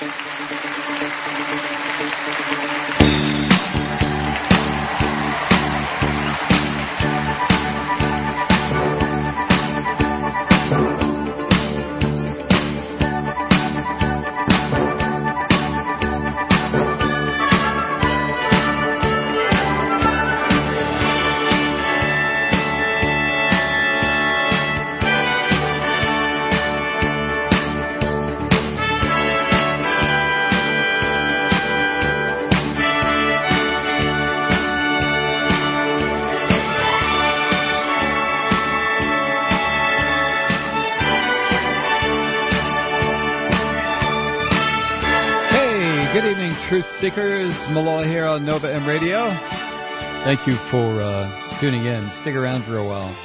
Truth Seekers, Malloy here on Nova M Radio. Thank you for tuning in. Stick around for a while.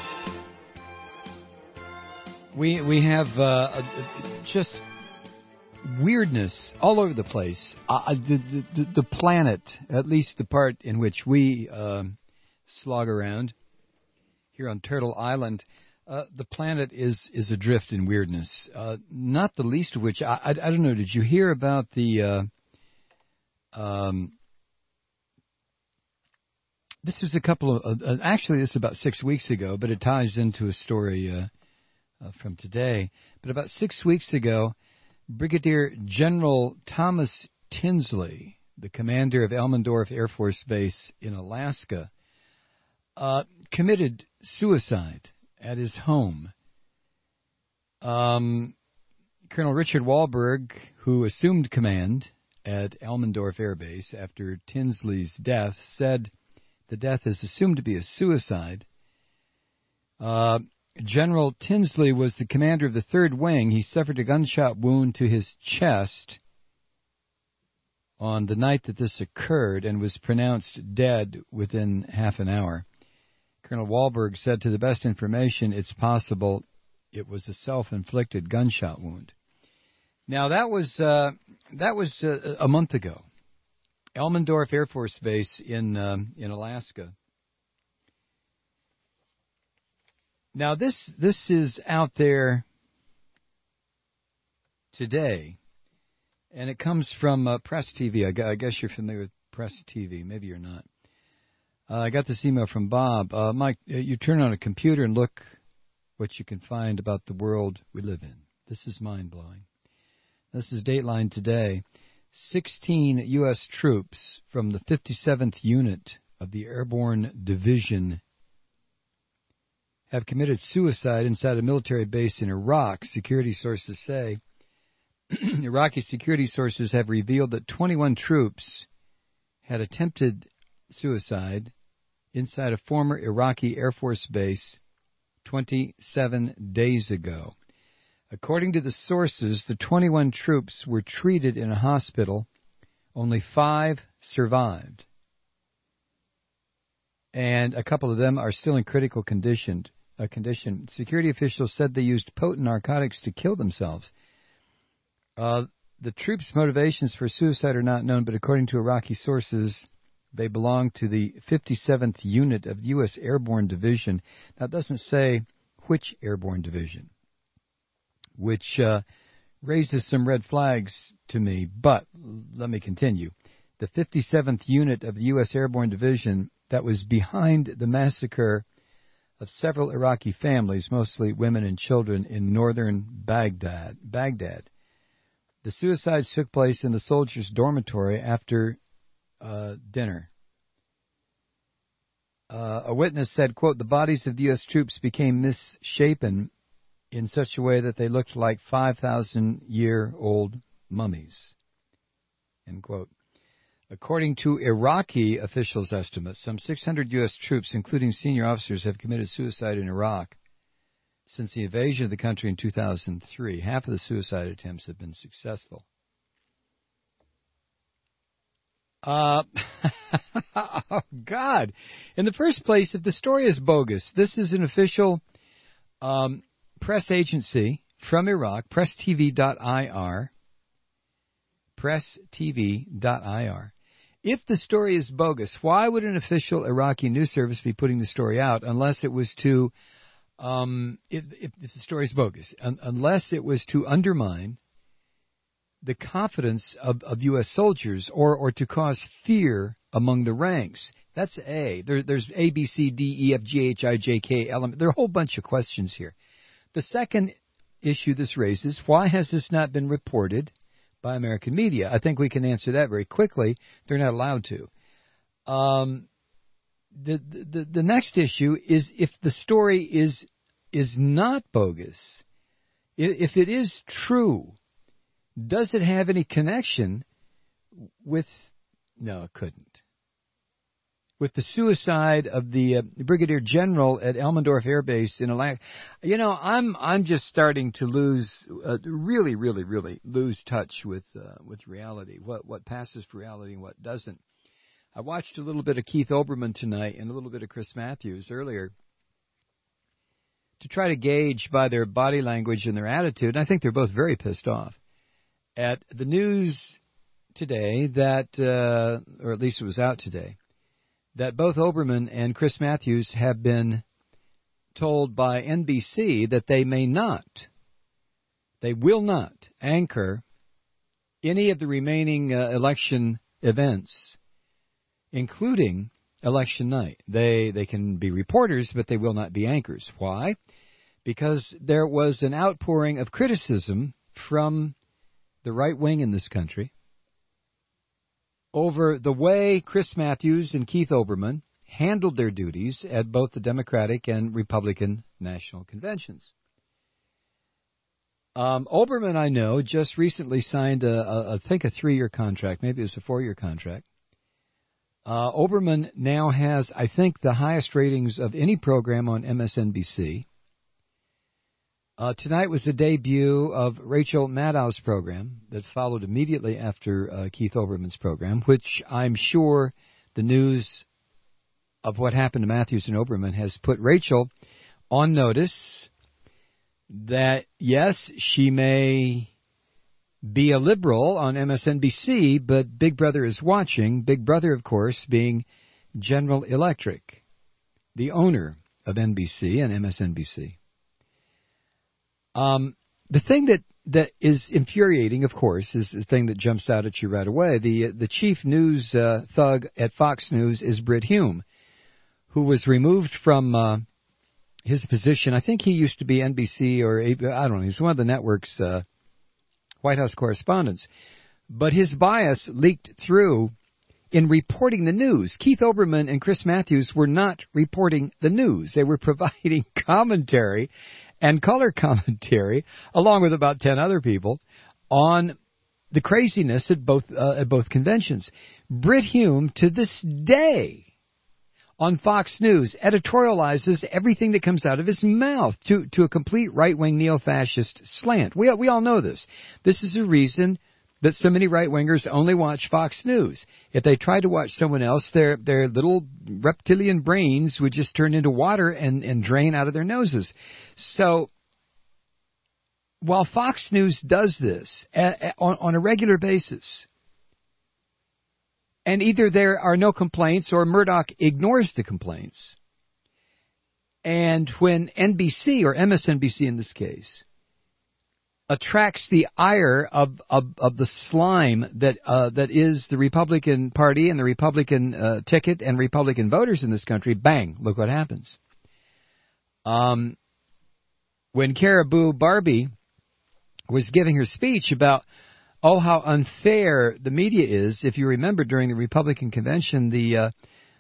We have just weirdness all over the place. The planet, at least the part in which we slog around here on Turtle Island, the planet is adrift in weirdness. Not the least of which, I don't know, did you hear about the... this was a couple of, actually this is about 6 weeks ago, but it ties into a story from today. But about 6 weeks ago, Brigadier General Thomas Tinsley, the commander of Elmendorf Air Force Base in Alaska, committed suicide at his home. Colonel Richard Wahlberg, who assumed command at Elmendorf Air Base after Tinsley's death, said the death is assumed to be a suicide. General Tinsley was the commander of the 3rd Wing. He suffered a gunshot wound to his chest on the night that this occurred and was pronounced dead within half an hour. Colonel Wahlberg said, to the best information, it's possible it was a self-inflicted gunshot wound. Now, that was a month ago. Elmendorf Air Force Base in Alaska. Now, this is out there today, and it comes from Press TV. I guess you're familiar with Press TV. Maybe you're not. I got this email from Bob. Mike, you turn on a computer and look what you can find about the world we live in. This is mind-blowing. This is Dateline today. 16 U.S. troops from the 57th Unit of the Airborne Division have committed suicide inside a military base in Iraq, security sources say. Iraqi security sources have revealed that 21 troops had attempted suicide inside a former Iraqi Air Force base 27 days ago. According to the sources, the 21 troops were treated in a hospital. Only 5 survived. And a couple of them are still in critical condition. Security officials said they used potent narcotics to kill themselves. The troops' motivations for suicide are not known, but according to Iraqi sources, they belong to the 57th Unit of the U.S. Airborne Division. Now, it doesn't say which airborne division, which raises some red flags to me, but let me continue. The 57th Unit of the U.S. Airborne Division that was behind the massacre of several Iraqi families, mostly women and children, in northern Baghdad. The suicides took place in the soldiers' dormitory after dinner. A witness said, quote, the bodies of the U.S. troops became misshapen in such a way that they looked like 5,000-year-old mummies, end quote. According to Iraqi officials' estimates, some 600 U.S. troops, including senior officers, have committed suicide in Iraq since the invasion of the country in 2003. Half of the suicide attempts have been successful. Oh, God. In the first place, if the story is bogus, this is an official press agency from Iraq, presstv.ir. Presstv.ir. If the story is bogus, why would an official Iraqi news service be putting the story out unless it was to, if the story is bogus, unless it was to undermine the confidence of U.S. soldiers or to cause fear among the ranks. That's A. There's A, B, C, D, E, F, G, H, I, J, K, L, M. There are a whole bunch of questions here. The second issue this raises, why has this not been reported by American media? I think we can answer that very quickly. They're not allowed to. The next issue is if the story is not bogus, if it is true, does it have any connection with... No, it couldn't. With the suicide of the Brigadier General at Elmendorf Air Base in Alaska. You know, I'm just starting to lose, really lose touch with reality. What passes for reality and what doesn't. I watched a little bit of Keith Olbermann tonight and a little bit of Chris Matthews earlier to try to gauge by their body language and their attitude. And I think they're both very pissed off at the news today that, or at least it was out today, that both Olbermann and Chris Matthews have been told by NBC that they will not anchor any of the remaining election events, including election night. They can be reporters, but they will not be anchors. Why? Because there was an outpouring of criticism from the right wing in this country over the way Chris Matthews and Keith Olbermann handled their duties at both the Democratic and Republican national conventions. Olbermann, I know, just recently signed, I think, a 3-year contract. Maybe it was a 4-year contract. Olbermann now has, I think, the highest ratings of any program on MSNBC. Tonight was the debut of Rachel Maddow's program that followed immediately after Keith Olbermann's program, which I'm sure the news of what happened to Matthews and Olbermann has put Rachel on notice that, yes, she may be a liberal on MSNBC, but Big Brother is watching, Big Brother, of course, being General Electric, the owner of NBC and MSNBC. The thing that is infuriating, of course, is the thing that jumps out at you right away. The chief news thug at Fox News is Brit Hume, who was removed from his position. I think he used to be NBC or I don't know. He's one of the network's White House correspondents. But his bias leaked through in reporting the news. Keith Olbermann and Chris Matthews were not reporting the news. They were providing commentary and color commentary, along with about 10 other people, on the craziness at both conventions. Brit Hume, to this day, on Fox News, editorializes everything that comes out of his mouth to a complete right-wing neo-fascist slant. We all know this. This is the reason that so many right-wingers only watch Fox News. If they tried to watch someone else, their little reptilian brains would just turn into water and drain out of their noses. So while Fox News does this on a regular basis, and either there are no complaints or Murdoch ignores the complaints, and when NBC, or MSNBC in this case, attracts the ire of the slime that is the Republican Party and the Republican ticket and Republican voters in this country, bang, look what happens. When Caribou Barbie was giving her speech about, how unfair the media is, if you remember during the Republican convention, the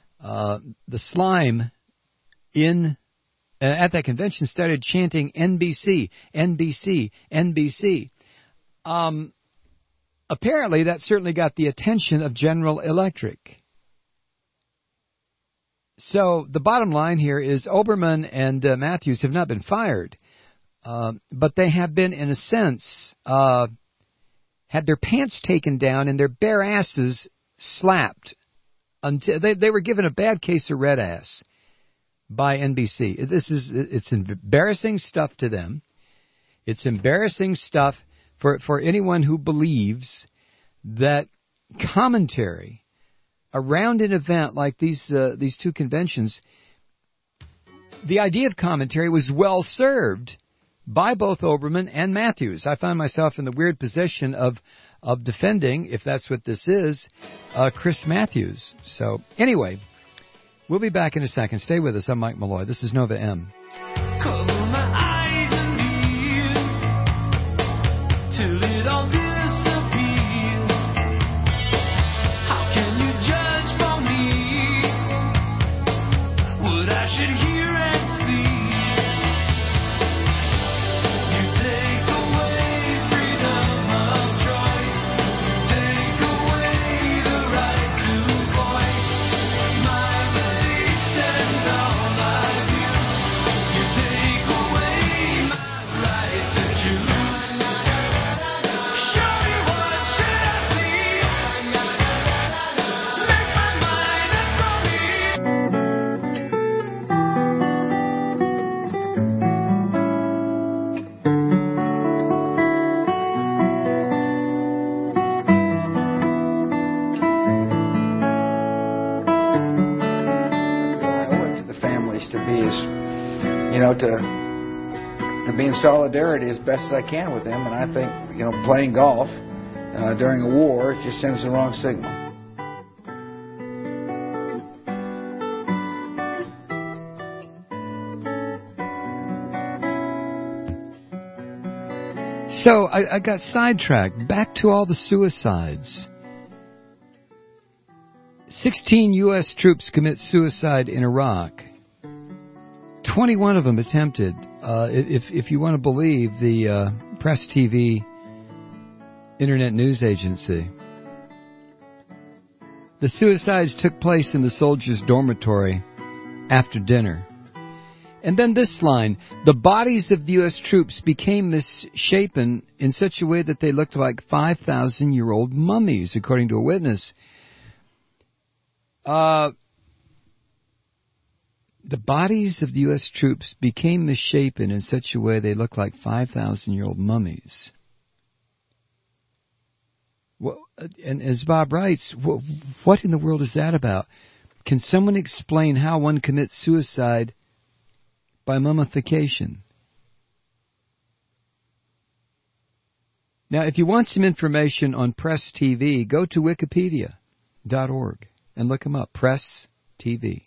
slime at that convention started chanting NBC, NBC, NBC. Apparently, that certainly got the attention of General Electric. So the bottom line here is Olbermann and Matthews have not been fired, but they have been, in a sense, had their pants taken down and their bare asses slapped until they were given a bad case of red ass by NBC. It's embarrassing stuff to them. It's embarrassing stuff for anyone who believes that commentary around an event like these two conventions, the idea of commentary was well served by both Olbermann and Matthews. I find myself in the weird position of of defending, if that's what this is, Chris Matthews. So anyway, we'll be back in a second. Stay with us. I'm Mike Malloy. This is Nova M. Cover my eyes and ears till it all disappears. How can you judge for me what I should hear and see? You take away freedom of choice. You take away the right to voice my beliefs and all my views. You take away my right to choose. Show me what should I see. Make my mind up from me. I owe it to the families to be as, to be in solidarity as best as I can with them. And I think, playing golf during a war just sends the wrong signal. So I got sidetracked. Back to all the suicides. 16 U.S. troops commit suicide in Iraq. 21 of them attempted. If you want to believe the Press TV Internet News Agency. The suicides took place in the soldiers' dormitory after dinner. And then this line, the bodies of the U.S. troops became misshapen in such a way that they looked like 5,000-year-old mummies, according to a witness. The bodies of the U.S. troops became misshapen in such a way they looked like 5,000-year-old mummies. Well, and as Bob writes, what in the world is that about? Can someone explain how one commits suicide by mummification? Now, if you want some information on Press TV, go to wikipedia.org and look them up. Press TV.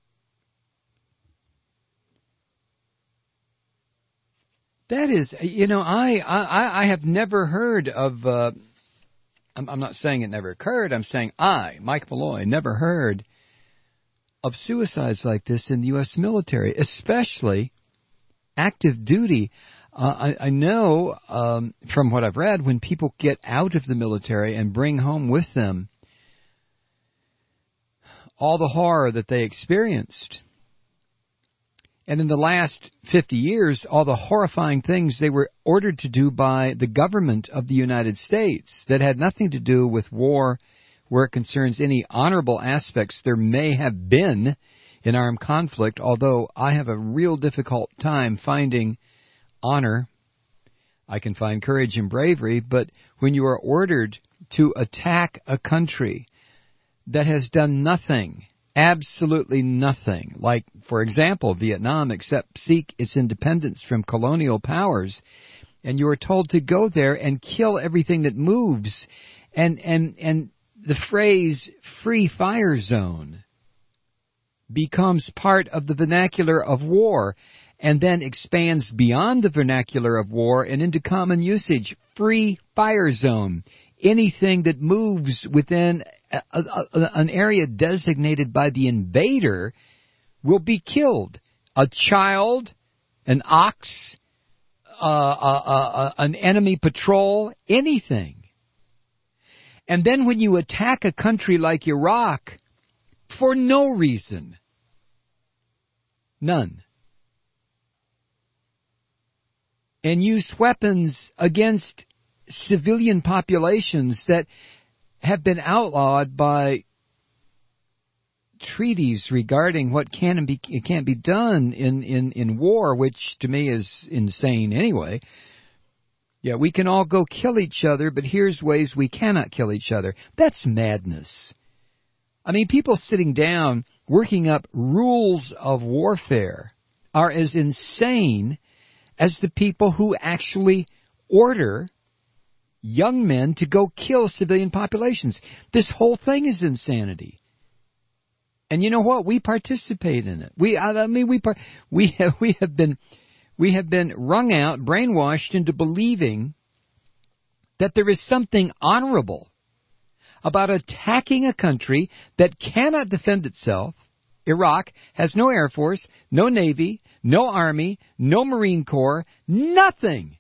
That is, I have never heard of, I'm not saying it never occurred, I'm saying I, Mike Malloy, never heard of suicides like this in the U.S. military, especially active duty. I know from what I've read, when people get out of the military and bring home with them all the horror that they experienced, and in the last 50 years, all the horrifying things they were ordered to do by the government of the United States that had nothing to do with war, where it concerns any honorable aspects there may have been in armed conflict, although I have a real difficult time finding honor. I can find courage and bravery, but when you are ordered to attack a country that has done nothing, absolutely nothing, like, for example, Vietnam, except seek its independence from colonial powers, and you are told to go there and kill everything that moves, and the phrase free fire zone becomes part of the vernacular of war and then expands beyond the vernacular of war and into common usage. Free fire zone. Anything that moves within an area designated by the invader will be killed. A child, an ox, an enemy patrol, anything. And then when you attack a country like Iraq, for no reason, none, and use weapons against civilian populations that have been outlawed by treaties regarding what can and can't be done in war, which to me is insane anyway. Yeah, we can all go kill each other, but here's ways we cannot kill each other. That's madness. I mean, people sitting down, working up rules of warfare are as insane as the people who actually order young men to go kill civilian populations. This whole thing is insanity. And you know what? We participate in it. We have been wrung out, brainwashed into believing that there is something honorable about attacking a country that cannot defend itself. Iraq has no Air Force, no Navy, no Army, no Marine Corps, nothing.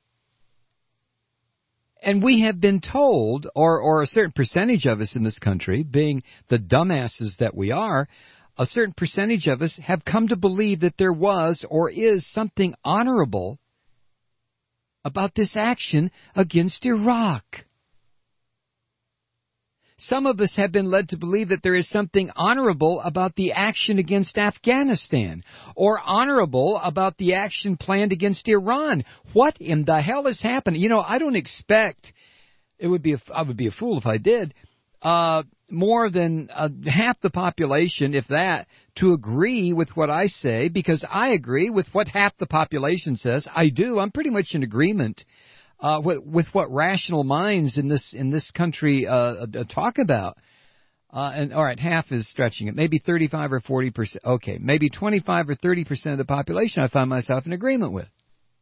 And we have been told, or a certain percentage of us in this country, being the dumbasses that we are, a certain percentage of us have come to believe that there was or is something honorable about this action against Iraq. Some of us have been led to believe that there is something honorable about the action against Afghanistan, or honorable about the action planned against Iran. What in the hell is happening? You know, I don't expect, I would be a fool if I did, more than half the population, if that, to agree with what I say, because I agree with what half the population says. I do. I'm pretty much in agreement with what rational minds in this country talk about. And all right, half is stretching it. Maybe 35 or 40%. Okay, maybe 25 or 30% of the population I find myself in agreement with.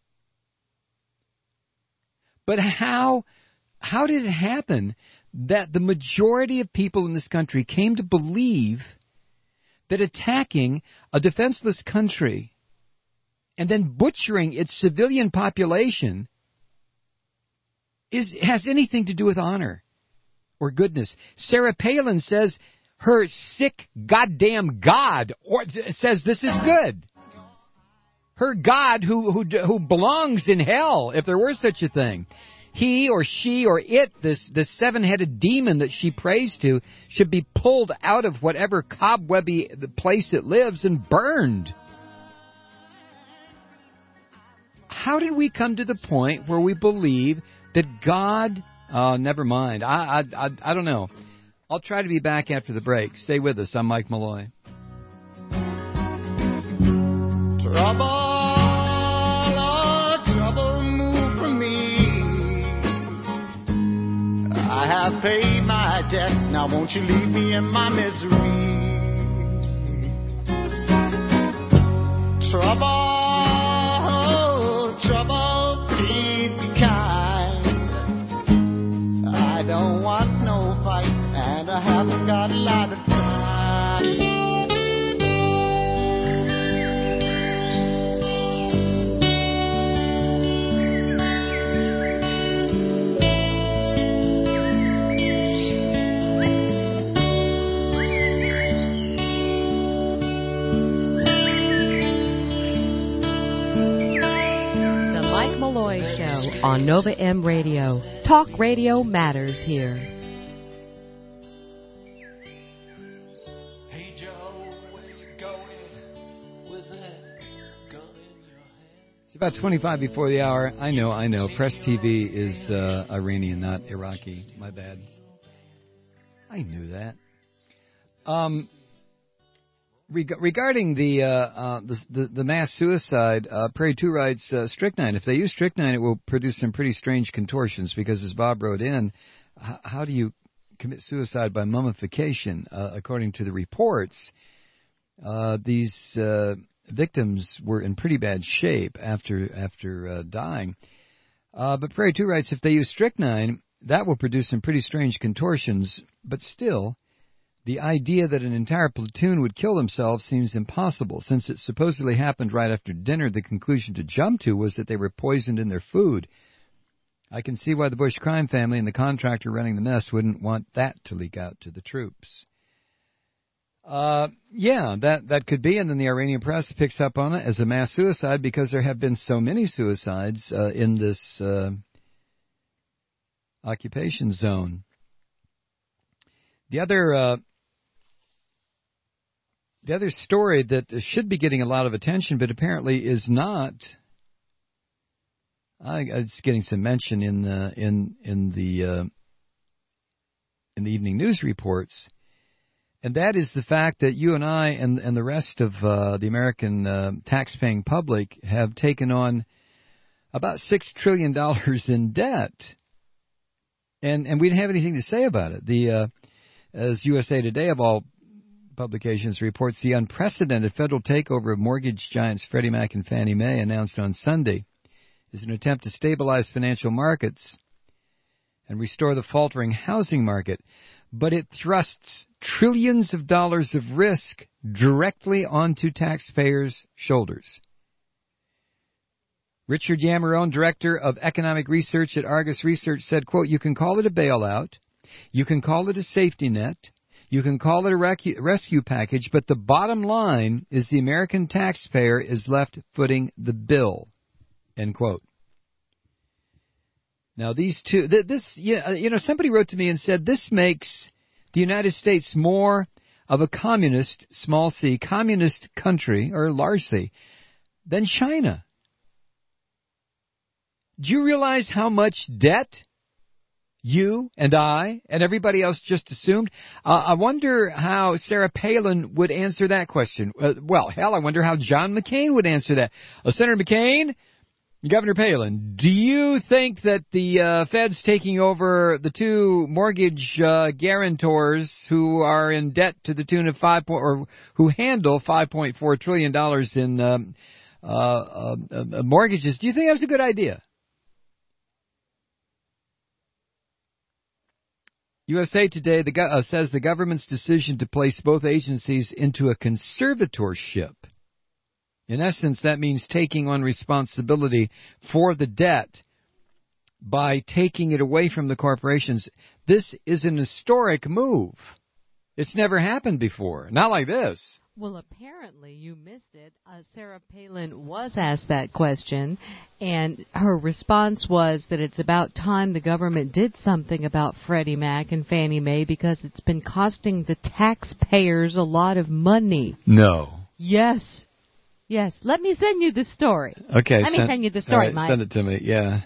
But how did it happen that the majority of people in this country came to believe that attacking a defenseless country and then butchering its civilian population has anything to do with honor or goodness? Sarah Palin says her sick goddamn God says this is good. Her God who belongs in hell, if there were such a thing. He or she or it, this seven-headed demon that she prays to, should be pulled out of whatever cobwebby place it lives and burned. How did we come to the point where we believe that God... never mind. I don't know. I'll try to be back after the break. Stay with us. I'm Mike Malloy. Trouble, oh, trouble, move from me. I have paid my debt. Now won't you leave me in my misery? Trouble, oh, trouble, please be kind. I don't want no fight, and I haven't got a lot of time. The Mike Malloy Show on Nova M Radio. Talk radio matters here. Hey Joe, where you going with that gun in your hand? It's about 25 before the hour. I know. Press TV is Iranian, not Iraqi. My bad. I knew that. Regarding the mass suicide, Prairie 2 writes, strychnine. If they use strychnine, it will produce some pretty strange contortions because, as Bob wrote in, how do you commit suicide by mummification? According to the reports, these victims were in pretty bad shape after dying. But Prairie 2 writes, if they use strychnine, that will produce some pretty strange contortions, but still... the idea that an entire platoon would kill themselves seems impossible. Since it supposedly happened right after dinner, the conclusion to jump to was that they were poisoned in their food. I can see why the Bush crime family and the contractor running the mess wouldn't want that to leak out to the troops. Yeah, that could be, and then the Iranian press picks up on it as a mass suicide because there have been so many suicides in this occupation zone. The other story that should be getting a lot of attention, but apparently is not. It's getting some mention in the evening news reports, and that is the fact that you and I and the rest of the American tax-paying public have taken on about $6 trillion in debt. And we didn't have anything to say about it. As USA Today, of all publications, reports the unprecedented federal takeover of mortgage giants Freddie Mac and Fannie Mae announced on Sunday is an attempt to stabilize financial markets and restore the faltering housing market. But it thrusts trillions of dollars of risk directly onto taxpayers' shoulders. Richard Yamarone, director of economic research at Argus Research, said, quote, "You can call it a bailout, you can call it a safety net, you can call it a rescue package, but the bottom line is the American taxpayer is left footing the bill," end quote. Now, these two, somebody wrote to me and said, this makes the United States more of a communist, small c, communist country, or large c, than China. Do you realize how much debt you and I and everybody else just assumed? I wonder how Sarah Palin would answer that question. I wonder how John McCain would answer that. Senator McCain, Governor Palin, do you think that the Fed's taking over the two mortgage guarantors who are in debt to the tune of who handle $5.4 trillion in mortgages, do you think that's a good idea? USA Today says the government's decision to place both agencies into a conservatorship. In essence, that means taking on responsibility for the debt by taking it away from the corporations. This is an historic move. It's never happened before. Not like this. Well, apparently you missed it. Sarah Palin was asked that question, and her response was that it's about time the government did something about Freddie Mac and Fannie Mae because it's been costing the taxpayers a lot of money. No. Yes. Let me send you the story. Okay. Let me send you the story, right, Mike. Send it to me, yeah.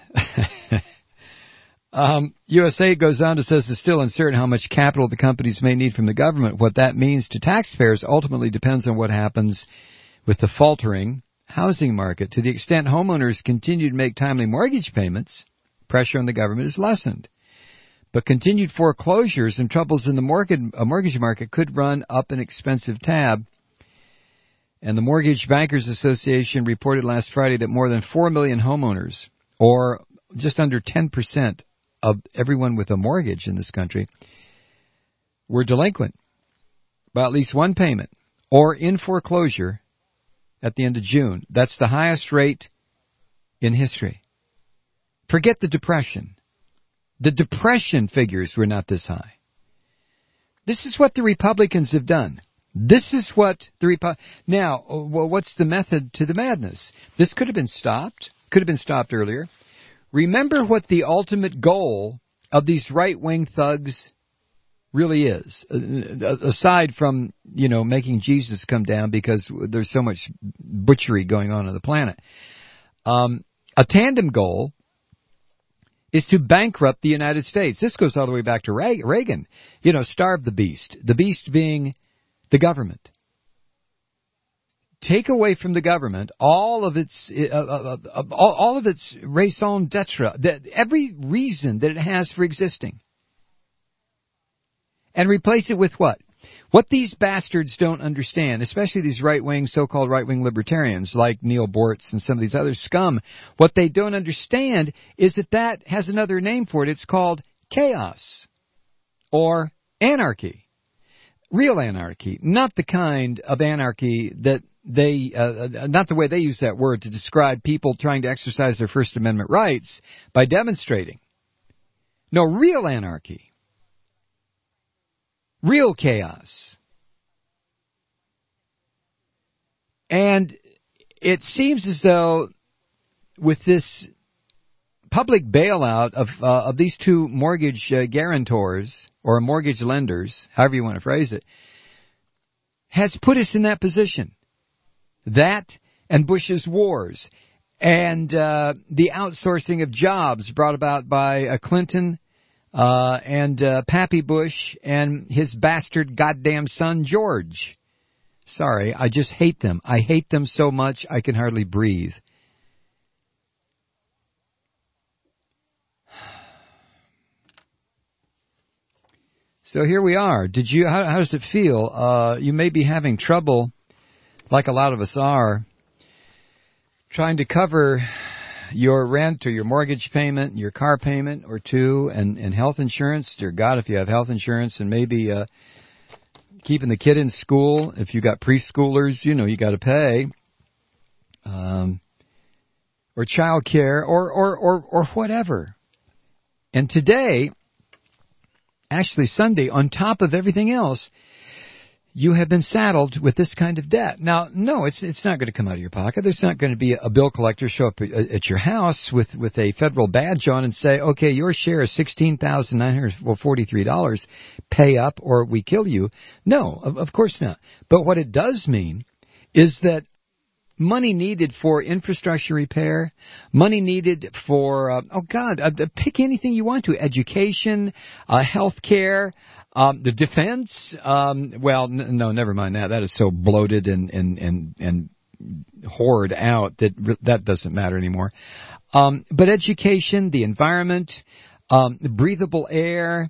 USA goes on to say it's still uncertain how much capital the companies may need from the government. What that means to taxpayers ultimately depends on what happens with the faltering housing market. To the extent homeowners continue to make timely mortgage payments, pressure on the government is lessened. But continued foreclosures and troubles in the mortgage market could run up an expensive tab. And the Mortgage Bankers Association reported last Friday that more than 4 million homeowners, or just under 10% of everyone with a mortgage in this country, were delinquent by at least one payment or in foreclosure at the end of June. That's the highest rate in history. Forget the Depression. The Depression figures were not this high. This is what the Republicans have done. This is what Now, what's the method to the madness? This could have been stopped. Could have been stopped earlier. Remember what the ultimate goal of these right-wing thugs really is, aside from, making Jesus come down because there's so much butchery going on the planet. A tandem goal is to bankrupt the United States. This goes all the way back to Reagan. Starve the beast being the government. Take away from the government all of its raison d'etre, every reason that it has for existing, and replace it with what? What these bastards don't understand, especially these right-wing, so-called right-wing libertarians like Neil Bortz and some of these other scum, what they don't understand is that has another name for it. It's called chaos or anarchy. Real anarchy, not the kind of anarchy that not the way they use that word to describe people trying to exercise their First Amendment rights by demonstrating. No, real anarchy. Real chaos. And it seems as though with this public bailout of these two mortgage guarantors, or mortgage lenders, however you want to phrase it, has put us in that position. That and Bush's wars and the outsourcing of jobs brought about by Clinton and Pappy Bush and his bastard goddamn son George. Sorry, I just hate them. I hate them so much I can hardly breathe. So here we are. How does it feel? You may be having trouble, like a lot of us are, trying to cover your rent or your mortgage payment, your car payment or two, and health insurance. Dear God, if you have health insurance, and maybe keeping the kid in school. If you got preschoolers, you got to pay. Or child care, or whatever. And today, actually Sunday, on top of everything else, you have been saddled with this kind of debt. Now, no, it's not going to come out of your pocket. There's not going to be a bill collector show up at your house with a federal badge on and say, okay, your share is $16,943. Pay up or we kill you. No, of course not. But what it does mean is that money needed for infrastructure repair, money needed for, pick anything you want to, education, health care, the defense, no, never mind that. That is so bloated and hoard out that doesn't matter anymore. But education, the environment, breathable air.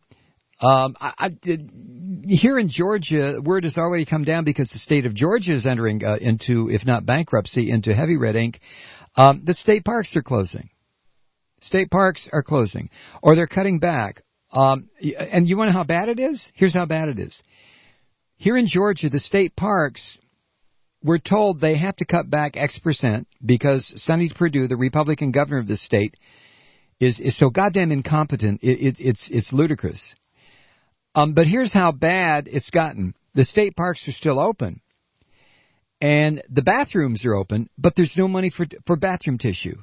Here in Georgia, word has already come down because the state of Georgia is entering into, if not bankruptcy, into heavy red ink. The state parks are closing. State parks are closing, or they're cutting back. And you want to know how bad it is? Here's how bad it is. Here in Georgia, the state parks, we're told they have to cut back X percent because Sonny Perdue, the Republican governor of the state, is so goddamn incompetent. It's ludicrous. But here's how bad it's gotten. The state parks are still open, and the bathrooms are open, but there's no money for bathroom tissue.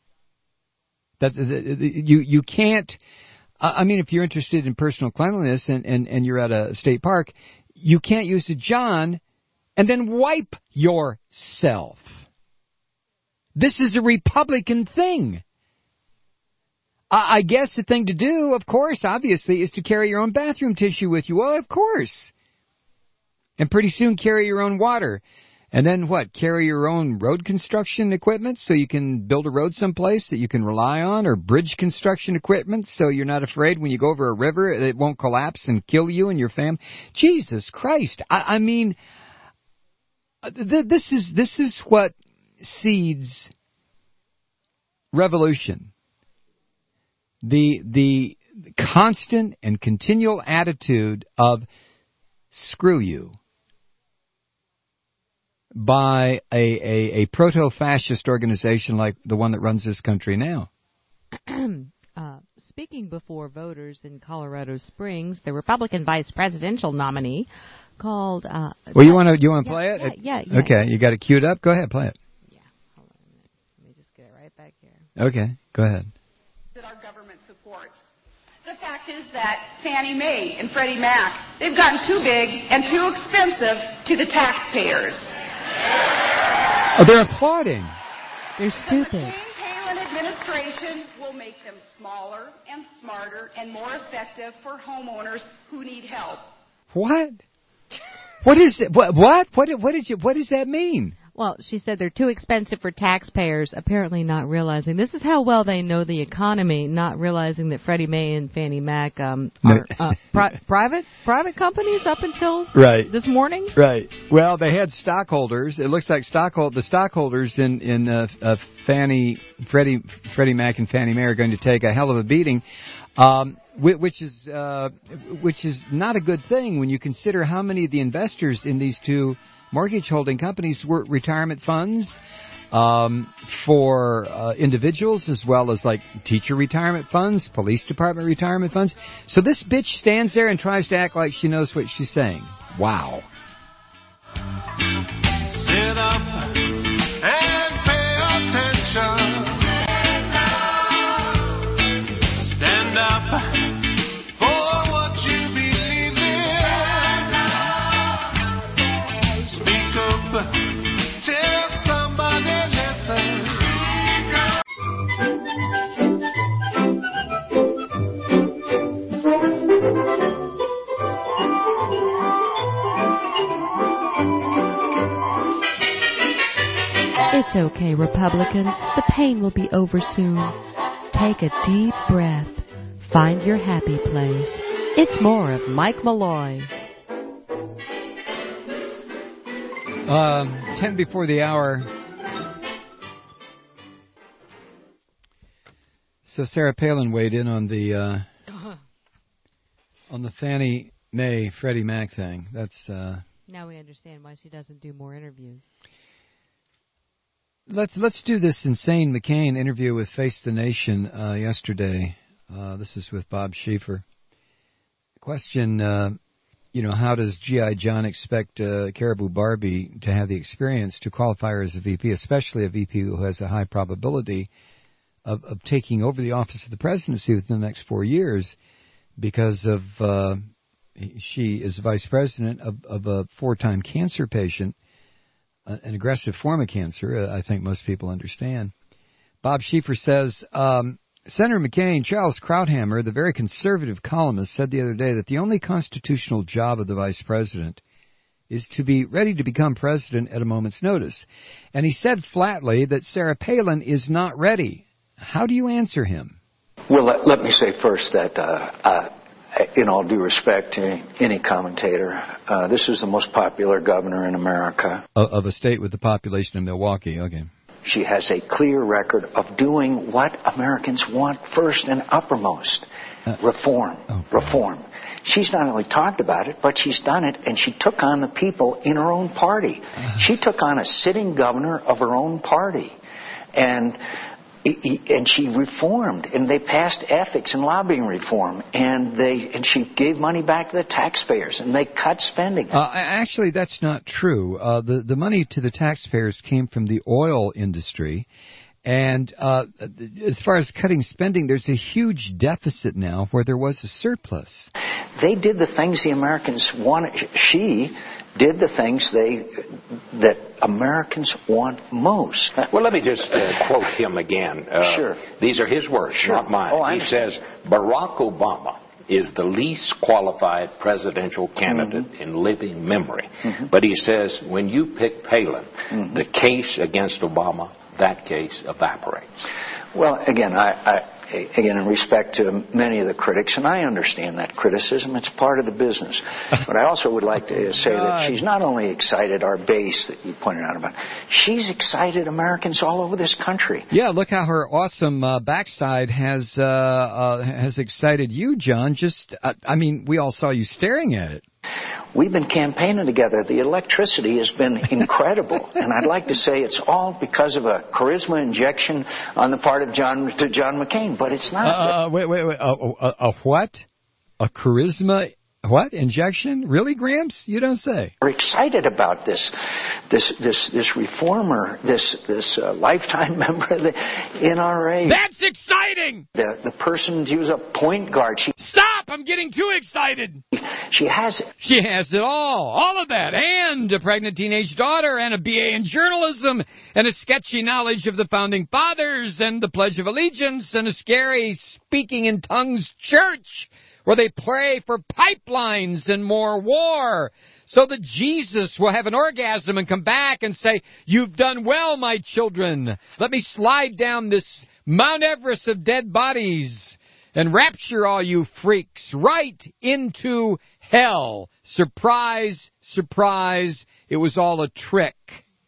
You can't. If you're interested in personal cleanliness and you're at a state park, you can't use a John and then wipe yourself. This is a Republican thing. I guess the thing to do, of course, obviously, is to carry your own bathroom tissue with you. Well, of course. And pretty soon carry your own water. And then what? Carry your own road construction equipment so you can build a road someplace that you can rely on, or bridge construction equipment so you're not afraid when you go over a river it won't collapse and kill you and your family. Jesus Christ. This is what seeds revolution. The constant and continual attitude of screw you by a proto-fascist organization like the one that runs this country now. Speaking before voters in Colorado Springs, the Republican vice presidential nominee called... you want to play it? Yeah. Okay, you got it queued up? Go ahead, play it. Yeah, hold on a minute. Let me just get it right back here. Okay, go ahead. That our government supports. The fact is that Fannie Mae and Freddie Mac, they've gotten too big and too expensive to the taxpayers. Oh, they're applauding. They're stupid. The McCain-Palin administration will make them smaller and smarter and more effective for homeowners who need help. What? What is it? What? What does that mean? Well, she said they're too expensive for taxpayers, apparently not realizing. This is how well they know the economy, not realizing that Freddie Mae and Fannie Mac are private companies up until this morning. Right. Well, they had stockholders. It looks like the stockholders in Freddie Mac and Fannie Mae are going to take a hell of a beating. Which is not a good thing when you consider how many of the investors in these two mortgage holding companies were retirement funds for individuals, as well as like teacher retirement funds, police department retirement funds. So this bitch stands there and tries to act like she knows what she's saying. Wow. Sit up and pay attention. Stand up for what you believe in. Speak up, tell somebody listen. It's okay, Republicans. The pain will be over soon. Take a deep breath. Find your happy place. It's more of Mike Malloy. 10 before the hour. So Sarah Palin weighed in on the Fannie Mae Freddie Mac thing. That's Now we understand why she doesn't do more interviews. Let's do this insane McCain interview with Face the Nation yesterday. This is with Bob Schieffer. Question, how does G.I. John expect Caribou Barbie to have the experience to qualify her as a VP, especially a VP who has a high probability of taking over the office of the presidency within the next 4 years because of she is vice president of a 4-time cancer patient, an aggressive form of cancer, I think most people understand. Bob Schieffer says, Senator McCain, Charles Krauthammer, the very conservative columnist, said the other day that the only constitutional job of the vice president is to be ready to become president at a moment's notice. And he said flatly that Sarah Palin is not ready. How do you answer him? Well, let me say first that, in all due respect to any commentator, this is the most popular governor in America. Of a state with the population of Milwaukee, okay. She has a clear record of doing what Americans want first and uppermost. Reform. Reform. She's not only talked about it, but she's done it, and she took on the people in her own party. She took on a sitting governor of her own party. And she reformed, and they passed ethics and lobbying reform, and she gave money back to the taxpayers, and they cut spending. Actually, that's not true. The money to the taxpayers came from the oil industry, and as far as cutting spending, there's a huge deficit now where there was a surplus. They did the things the Americans wanted. She did the things that Americans want most. Well, let me just quote him again. Sure. These are his words, not mine. He says, Barack Obama is the least qualified presidential candidate in living memory. But he says, when you pick Palin, the case against Obama, that case evaporates. Well, again, again, in respect to many of the critics, and I understand that criticism, it's part of the business. But I also would like to say that she's not only excited our base that you pointed out about, she's excited Americans all over this country. Yeah, look how her awesome backside has excited you, John. We all saw you staring at it. We've been campaigning together. The electricity has been incredible. And I'd like to say it's all because of a charisma injection on the part of John McCain, but it's not. Wait. A what? A charisma what? Injection? Really, Gramps? You don't say. We're excited about this reformer, this lifetime member of the NRA. That's exciting! The person, she was a point guard. Stop! I'm getting too excited! She has it. She has it all of that, and a pregnant teenage daughter, and a BA in journalism, and a sketchy knowledge of the Founding Fathers, and the Pledge of Allegiance, and a scary speaking in tongues church, where they pray for pipelines and more war, so that Jesus will have an orgasm and come back and say, "You've done well, my children. Let me slide down this Mount Everest of dead bodies and rapture all you freaks right into hell." Surprise, surprise, it was all a trick.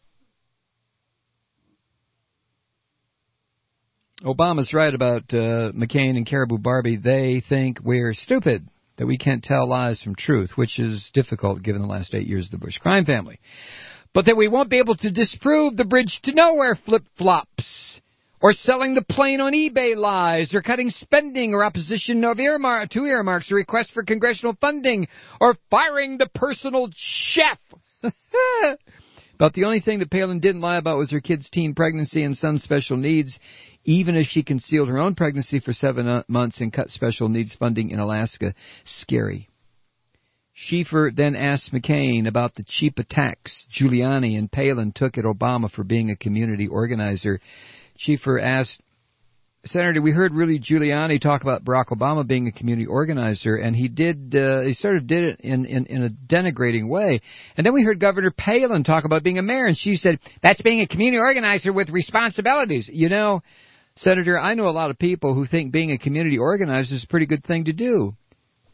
Obama's right about McCain and Caribou Barbie. They think we're stupid, that we can't tell lies from truth, which is difficult given the last 8 years of the Bush crime family. But that we won't be able to disprove the bridge to nowhere flip-flops, or selling the plane on eBay lies, or cutting spending, or opposition to earmarks, or requests for congressional funding, or firing the personal chef. But the only thing that Palin didn't lie about was her kid's teen pregnancy and son's special needs, even as she concealed her own pregnancy for 7 months and cut special needs funding in Alaska. Scary. Schieffer then asked McCain about the cheap attacks Giuliani and Palin took at Obama for being a community organizer. Schieffer asked, "Senator, we heard Rudy Giuliani talk about Barack Obama being a community organizer, and he sort of did it in a denigrating way. And then we heard Governor Palin talk about being a mayor, and she said, that's being a community organizer with responsibilities." You know, Senator, I know a lot of people who think being a community organizer is a pretty good thing to do.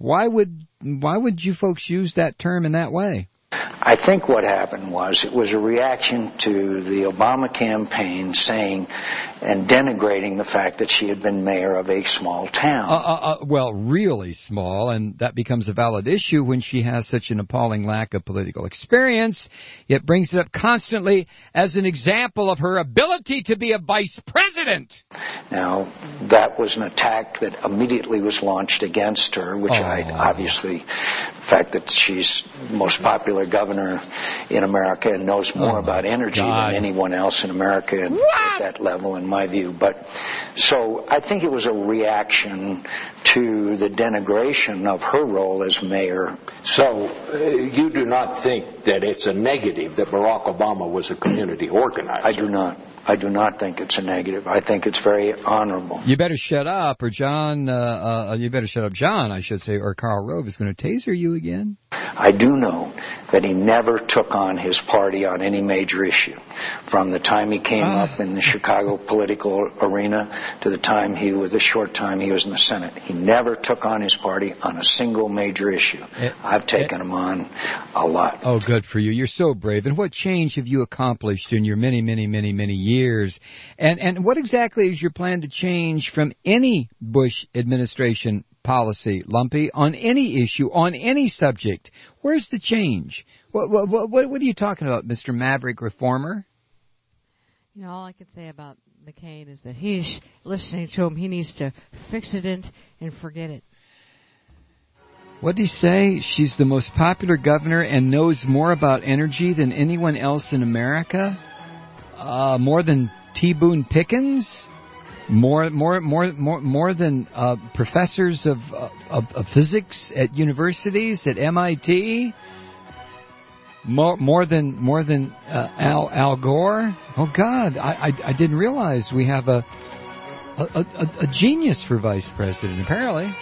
Why would you folks use that term in that way? I think what happened was it was a reaction to the Obama campaign saying and denigrating the fact that she had been mayor of a small town. Well, really small, and that becomes a valid issue when she has such an appalling lack of political experience. It brings it up constantly as an example of her ability to be a vice president. Now, that was an attack that immediately was launched against her, which I obviously, the fact that she's the most popular governor in America and knows more about energy than anyone else in America at that level, in my view. But so I think it was a reaction to the denigration of her role as mayor. So you do not think that it's a negative that Barack Obama was a community organizer? I do not. I do not think it's a negative. I think it's very honorable. You better shut up, or John, you better shut up, John, I should say, or Karl Rove is going to taser you again. I do know that he never took on his party on any major issue. From the time he came up in the Chicago political arena to the short time he was in the Senate. He never took on his party on a single major issue. I've taken him on a lot. Oh, good for you. You're so brave. And what change have you accomplished in your many, many, many, many years? And what exactly is your plan to change from any Bush administration policy, Lumpy, on any issue, on any subject? Where's the change? What are you talking about, Mr. Maverick Reformer? You know, all I can say about McCain is that he's listening to him. He needs to fix it and forget it. What did he say? She's the most popular governor and knows more about energy than anyone else in America? More than T. Boone Pickens? More than professors of physics at universities at MIT. More than Al Gore. Oh God, I didn't realize we have a genius for vice president. Apparently.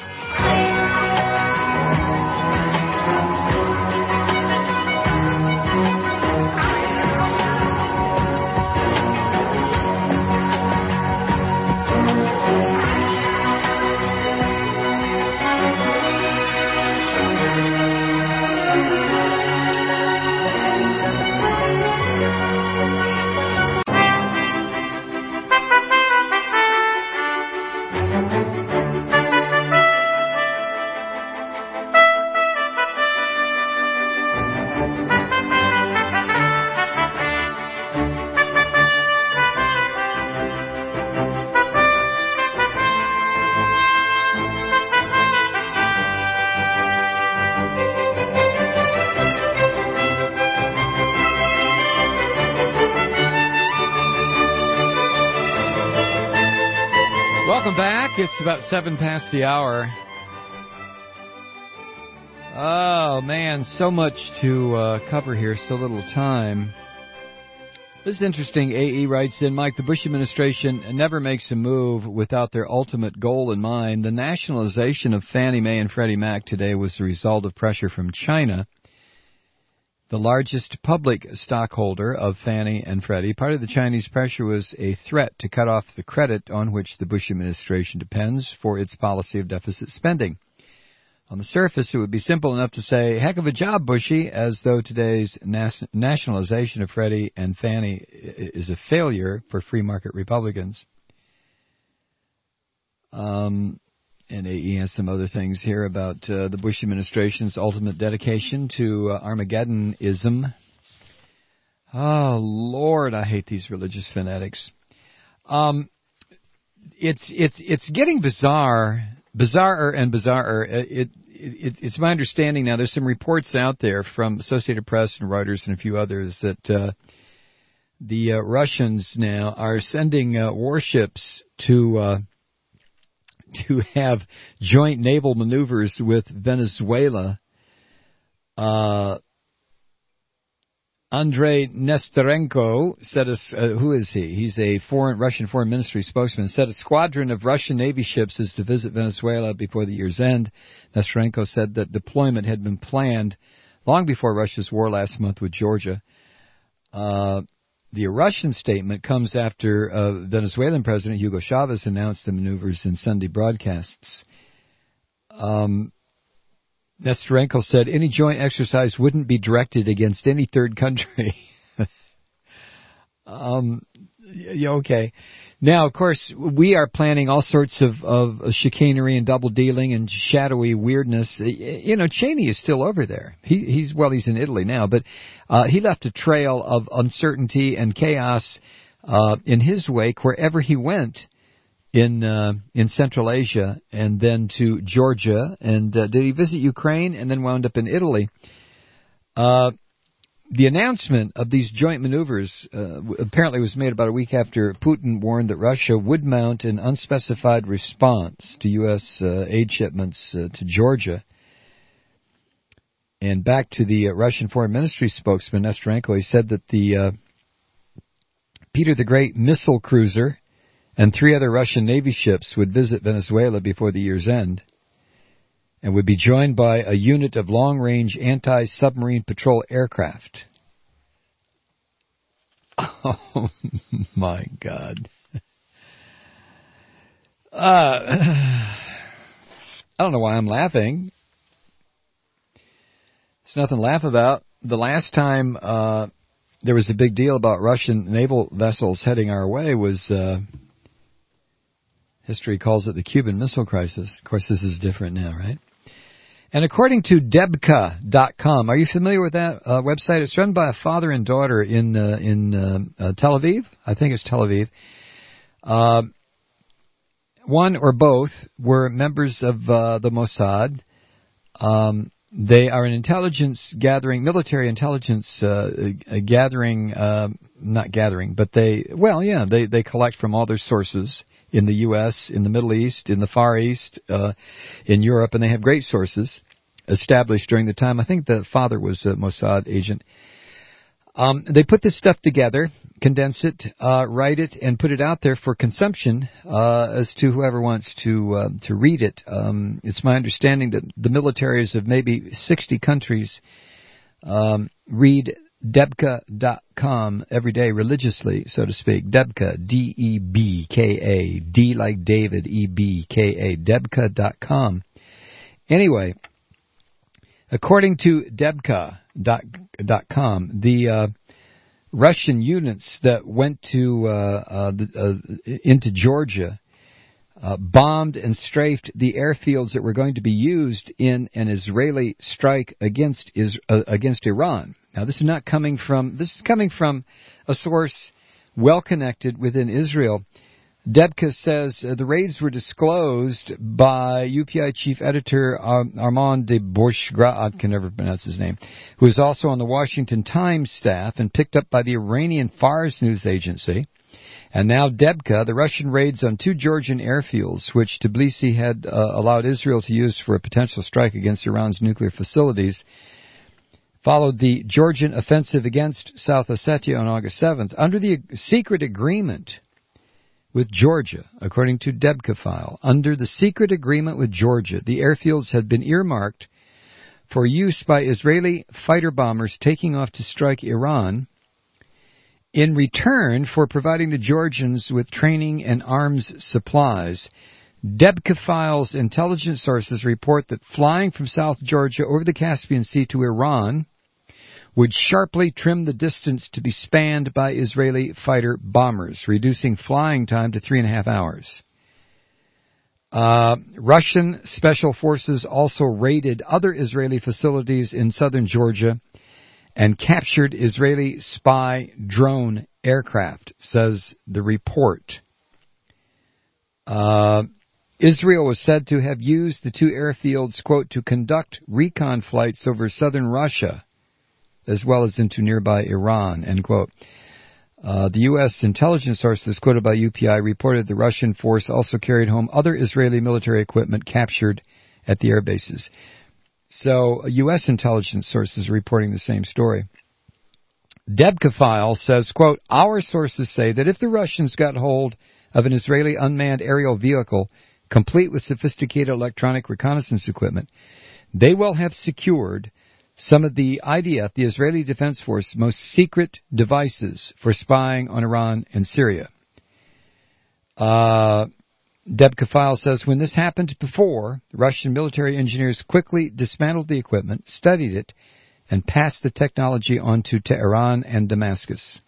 Welcome back. It's about 7 past the hour. Oh, man, so much to cover here, so little time. This is interesting. AE writes in, Mike, the Bush administration never makes a move without their ultimate goal in mind. The nationalization of Fannie Mae and Freddie Mac today was the result of pressure from China, the largest public stockholder of Fannie and Freddie. Part of the Chinese pressure was a threat to cut off the credit on which the Bush administration depends for its policy of deficit spending. On the surface, it would be simple enough to say, heck of a job, Bushy, as though today's nationalization of Freddie and Fannie is a failure for free market Republicans. And he has some other things here about the Bush administration's ultimate dedication to Armageddonism. Oh, Lord, I hate these religious fanatics. It's getting bizarrer and bizarrer. It's my understanding now, there's some reports out there from Associated Press and Reuters and a few others that the Russians now are sending warships to have joint naval maneuvers with Venezuela. Andrei Nesterenko said, who is he? He's a Russian Foreign Ministry spokesman, said a squadron of Russian Navy ships is to visit Venezuela before the year's end. Nesterenko said that deployment had been planned long before Russia's war last month with Georgia. The Russian statement comes after Venezuelan President Hugo Chavez announced the maneuvers in Sunday broadcasts. Nestorenko said any joint exercise wouldn't be directed against any third country. Yeah, okay. Now, of course, we are planning all sorts of chicanery and double dealing and shadowy weirdness. You know, Cheney is still over there. He's in Italy now, but he left a trail of uncertainty and chaos in his wake wherever he went in Central Asia and then to Georgia. And did he visit Ukraine and then wound up in Italy? The announcement of these joint maneuvers apparently was made about a week after Putin warned that Russia would mount an unspecified response to U.S. aid shipments to Georgia. And back to the Russian Foreign Ministry spokesman, Nestorenko, he said that the Peter the Great missile cruiser and 3 other Russian Navy ships would visit Venezuela before the year's end, and would be joined by a unit of long-range anti-submarine patrol aircraft. Oh, my God. I don't know why I'm laughing. There's nothing to laugh about. The last time there was a big deal about Russian naval vessels heading our way was, history calls it the Cuban Missile Crisis. Of course, this is different now, right? And according to Debka.com, are you familiar with that website? It's run by a father and daughter in Tel Aviv. I think it's Tel Aviv. One or both were members of the Mossad. They are an intelligence gathering, military intelligence gathering, not gathering, but they collect from all their sources in the U.S., in the Middle East, in the Far East, in Europe, and they have great sources established during the time. I think the father was a Mossad agent. They put this stuff together, condense it, write it, and put it out there for consumption as to whoever wants to read it. It's my understanding that the militaries of maybe 60 countries read Debka.com every day religiously, so to speak. Debka, D-E-B-K-A, D like David, E-B-K-A, Debka.com. Anyway, according to Debka.com, the Russian units that went into Georgia bombed and strafed the airfields that were going to be used in an Israeli strike against Iran. Now, this is coming from a source well connected within Israel. Debka says the raids were disclosed by UPI chief editor Armand de Bourgegra, I can never pronounce his name, who is also on the Washington Times staff and picked up by the Iranian Fars news agency. And now Debka, the Russian raids on 2 Georgian airfields, which Tbilisi had allowed Israel to use for a potential strike against Iran's nuclear facilities, followed the Georgian offensive against South Ossetia on August 7th. Under the secret agreement with Georgia, according to Debka file, under the secret agreement with Georgia, the airfields had been earmarked for use by Israeli fighter bombers taking off to strike Iran in return for providing the Georgians with training and arms supplies. Debka file's intelligence sources report that flying from South Georgia over the Caspian Sea to Iran would sharply trim the distance to be spanned by Israeli fighter bombers, reducing flying time to 3.5 hours. Russian special forces also raided other Israeli facilities in southern Georgia and captured Israeli spy drone aircraft, says the report. Israel was said to have used the 2 airfields, quote, to conduct recon flights over southern Russia, as well as into nearby Iran, end quote. The U.S. intelligence sources quoted by UPI reported the Russian force also carried home other Israeli military equipment captured at the air bases. So U.S. intelligence sources are reporting the same story. Debka file says, quote, our sources say that if the Russians got hold of an Israeli unmanned aerial vehicle complete with sophisticated electronic reconnaissance equipment, they will have secured some of the IDF, the Israeli Defense Force, most secret devices for spying on Iran and Syria. Deb Kafile says, when this happened before, Russian military engineers quickly dismantled the equipment, studied it, and passed the technology on to Tehran and Damascus.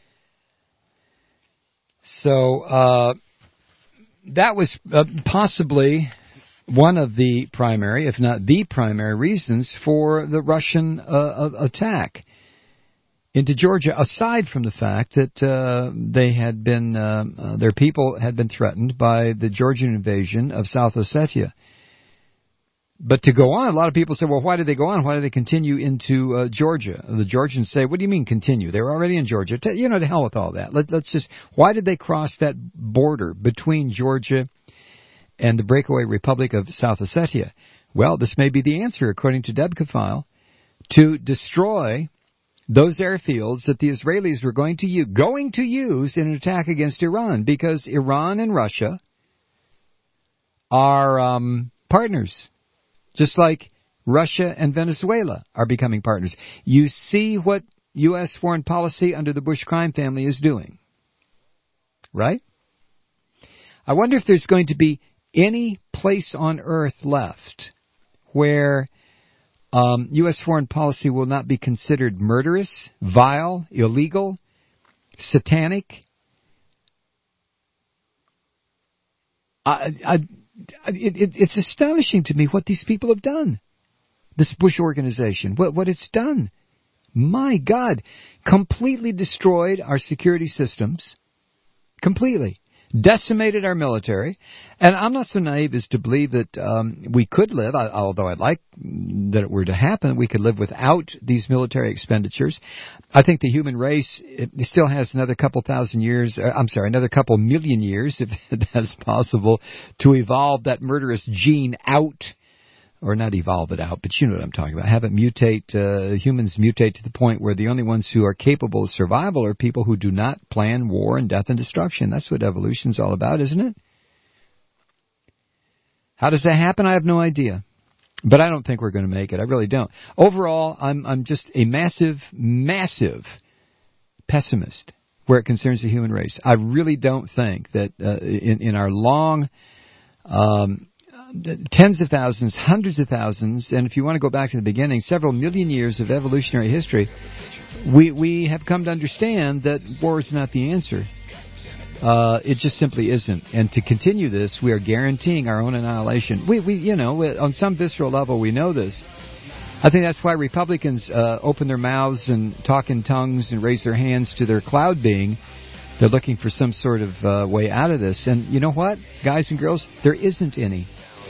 So that was possibly one of the primary, if not the primary, reasons for the Russian attack into Georgia, aside from the fact that they had been, their people had been threatened by the Georgian invasion of South Ossetia. But to go on, a lot of people say, well, why did they go on? Why did they continue into Georgia? The Georgians say, what do you mean continue? They were already in Georgia. To hell with all that. Let's just, why did they cross that border between Georgia and the breakaway Republic of South Ossetia? Well, this may be the answer, according to Deb Kafile, to destroy those airfields that the Israelis were going to use in an attack against Iran, because Iran and Russia are partners, just like Russia and Venezuela are becoming partners. You see what U.S. foreign policy under the Bush crime family is doing, right? I wonder if there's going to be any place on earth left where U.S. foreign policy will not be considered murderous, vile, illegal, satanic. It's astonishing to me what these people have done. This Bush organization, what it's done. My God, completely destroyed our security systems. Completely. Decimated our military. And I'm not so naive as to believe that we could live, although I'd like that it were to happen, we could live without these military expenditures. I think the human race still has another couple million years, if that's possible, to evolve that murderous gene out. Or not evolve it out, but you know what I'm talking about. Have it mutate, humans mutate to the point where the only ones who are capable of survival are people who do not plan war and death and destruction. That's what evolution's all about, isn't it? How does that happen? I have no idea. But I don't think we're going to make it. I really don't. Overall, I'm just a massive pessimist where it concerns the human race. I really don't think that in our long tens of thousands, hundreds of thousands, and if you want to go back to the beginning, several million years of evolutionary history, we have come to understand that war is not the answer. It just simply isn't. And to continue this, we are guaranteeing our own annihilation. We on some visceral level, we know this. I think that's why Republicans open their mouths and talk in tongues and raise their hands to their cloud being. They're looking for some sort of way out of this. And you know what, guys and girls? There isn't any.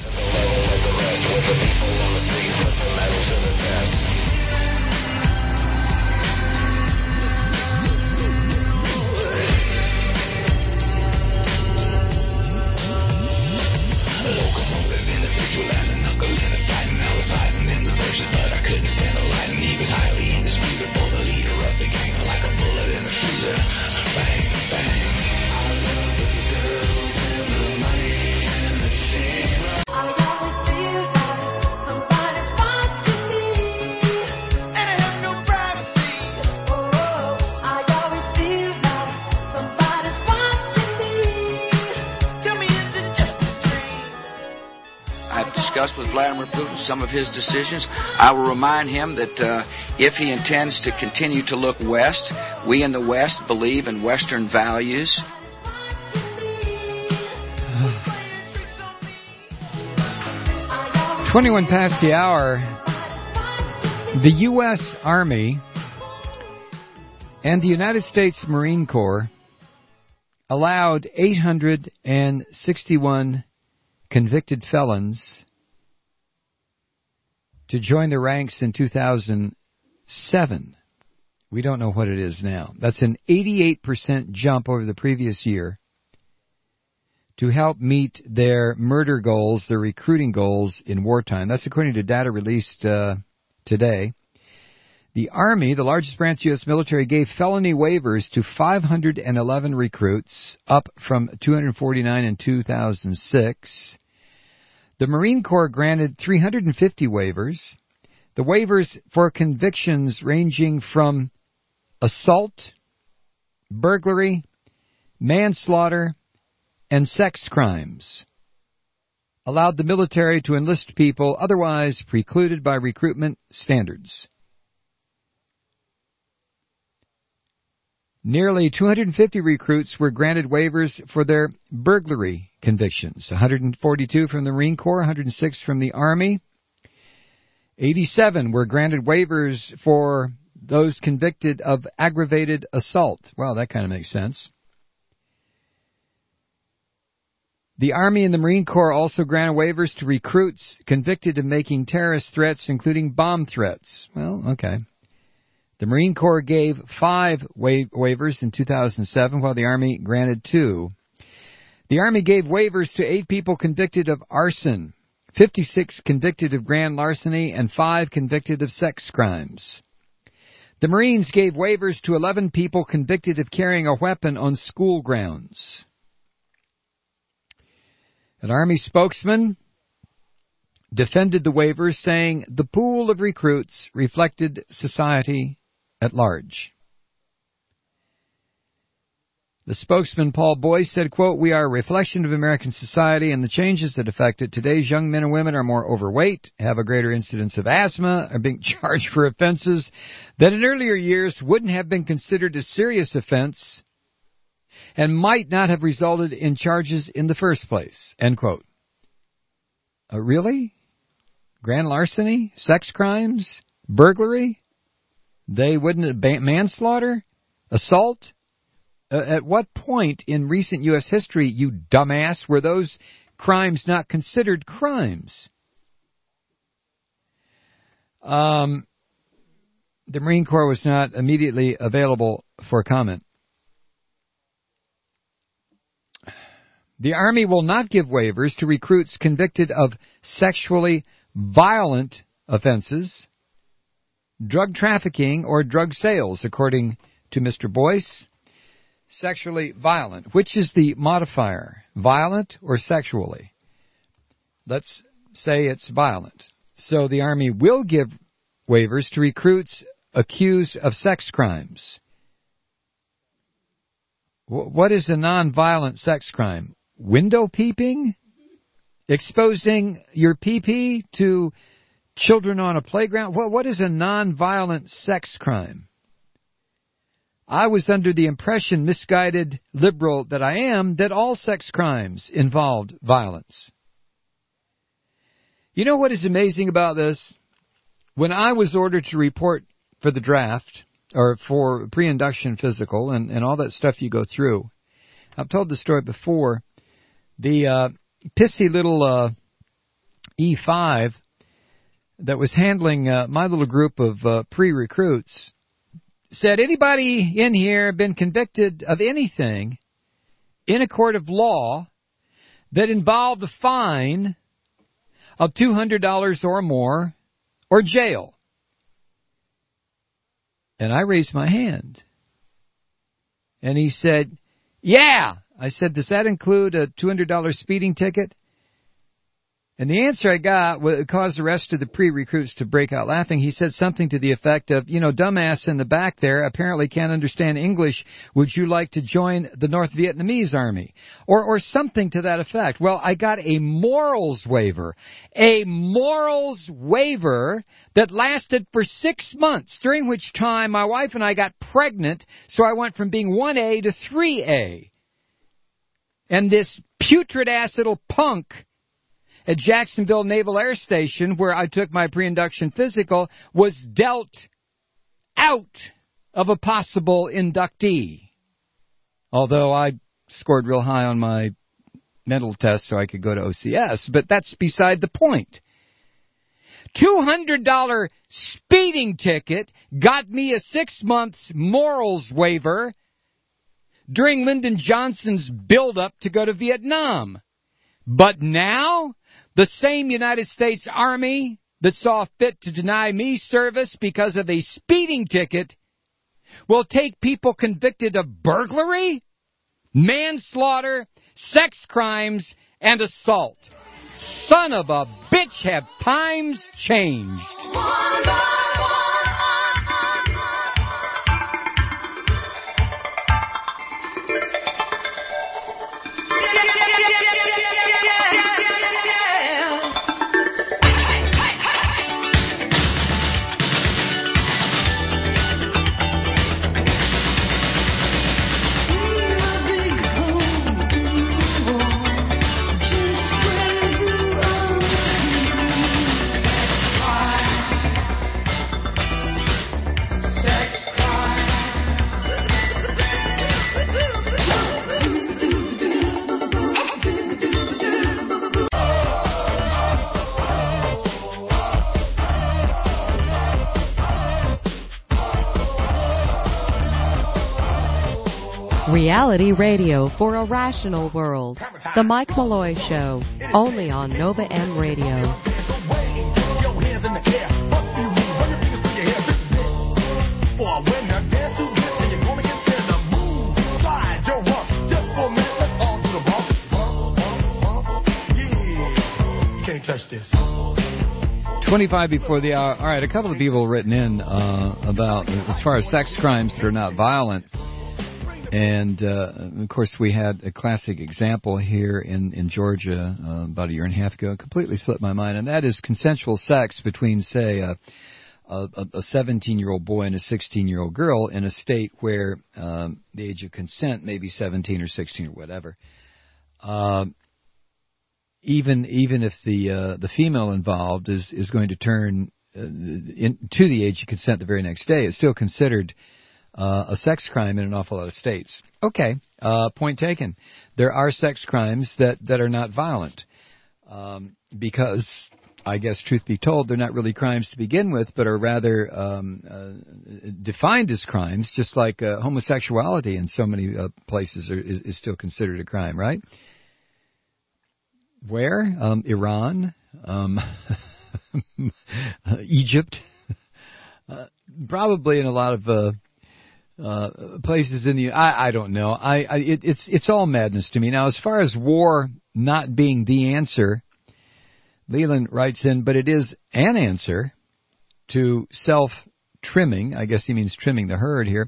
With Vladimir Putin some of his decisions. I will remind him that if he intends to continue to look west, we in the West believe in Western values. 21 past the hour. The U.S. Army and the United States Marine Corps allowed 861 convicted felons to join the ranks in 2007. We don't know what it is now. That's an 88% jump over the previous year to help meet their murder goals, their recruiting goals in wartime. That's according to data released today. The Army, the largest branch of U.S. military, gave felony waivers to 511 recruits, up from 249 in 2006. The Marine Corps granted 350 waivers. The waivers for convictions ranging from assault, burglary, manslaughter, and sex crimes. Allowed the military to enlist people otherwise precluded by recruitment standards. Nearly 250 recruits were granted waivers for their burglary convictions. 142 from the Marine Corps, 106 from the Army. 87 were granted waivers for those convicted of aggravated assault. Well, that kind of makes sense. The Army and the Marine Corps also granted waivers to recruits convicted of making terrorist threats, including bomb threats. Well, okay. The Marine Corps gave 5 waivers in 2007, while the Army granted 2. The Army gave waivers to 8 people convicted of arson, 56 convicted of grand larceny, and 5 convicted of sex crimes. The Marines gave waivers to 11 people convicted of carrying a weapon on school grounds. An Army spokesman defended the waivers, saying the pool of recruits reflected society at large. The spokesman, Paul Boyce, said, quote, "We are a reflection of American society and the changes that affect it. Today's young men and women are more overweight, have a greater incidence of asthma, are being charged for offenses that in earlier years wouldn't have been considered a serious offense and might not have resulted in charges in the first place," end quote. Really? Grand larceny? Sex crimes? Burglary? They wouldn't, manslaughter? Assault? At what point in recent U.S. history, you dumbass, were those crimes not considered crimes? The Marine Corps was not immediately available for comment. The Army will not give waivers to recruits convicted of sexually violent offenses, drug trafficking, or drug sales, according to Mr. Boyce. Sexually violent. Which is the modifier? Violent or sexually? Let's say it's violent. So the Army will give waivers to recruits accused of sex crimes. What is a nonviolent sex crime? Window peeping? Exposing your pee-pee to children on a playground? What is a nonviolent sex crime? I was under the impression, misguided liberal that I am, that all sex crimes involved violence. You know what is amazing about this? When I was ordered to report for the draft, or for pre-induction physical, and all that stuff you go through, I've told the story before, the pissy little E5 that was handling my little group of pre-recruits said, anybody in here been convicted of anything in a court of law that involved a fine of $200 or more or jail? And I raised my hand. And he said, yeah. I said, does that include a $200 speeding ticket? And the answer I got caused the rest of the pre-recruits to break out laughing. He said something to the effect of, dumbass in the back there apparently can't understand English. Would you like to join the North Vietnamese army? Or something to that effect. Well, I got a morals waiver. A morals waiver that lasted for 6 months, during which time my wife and I got pregnant, so I went from being 1A to 3A. And this putrid-ass little punk at Jacksonville Naval Air Station, where I took my pre-induction physical, was dealt out of a possible inductee. Although I scored real high on my mental test so I could go to OCS, but that's beside the point. $200 speeding ticket got me a 6 months morals waiver during Lyndon Johnson's build-up to go to Vietnam. But now, the same United States Army that saw fit to deny me service because of a speeding ticket will take people convicted of burglary, manslaughter, sex crimes, and assault. Son of a bitch, have times changed. Reality radio for a rational world. The Mike Malloy Show, only on Nova M Radio. Touch this. 25 before the hour. All right, a couple of people written in about as far as sex crimes that are not violent. And, of course, we had a classic example here in Georgia about a year and a half ago. It completely slipped my mind, and that is consensual sex between, say, a 17-year-old boy and a 16-year-old girl in a state where the age of consent may be 17 or 16 or whatever. Even if the female involved is going to turn to the age of consent the very next day, it's still considered a sex crime in an awful lot of states. Okay, point taken. There are sex crimes that are not violent because, I guess, truth be told, they're not really crimes to begin with, but are rather defined as crimes, just like homosexuality in so many places is still considered a crime, right? Where? Iran, Egypt, probably in a lot of places in the. I don't know. It's all madness to me. Now, as far as war not being the answer, Leland writes in, but it is an answer to self-trimming. I guess he means trimming the herd here.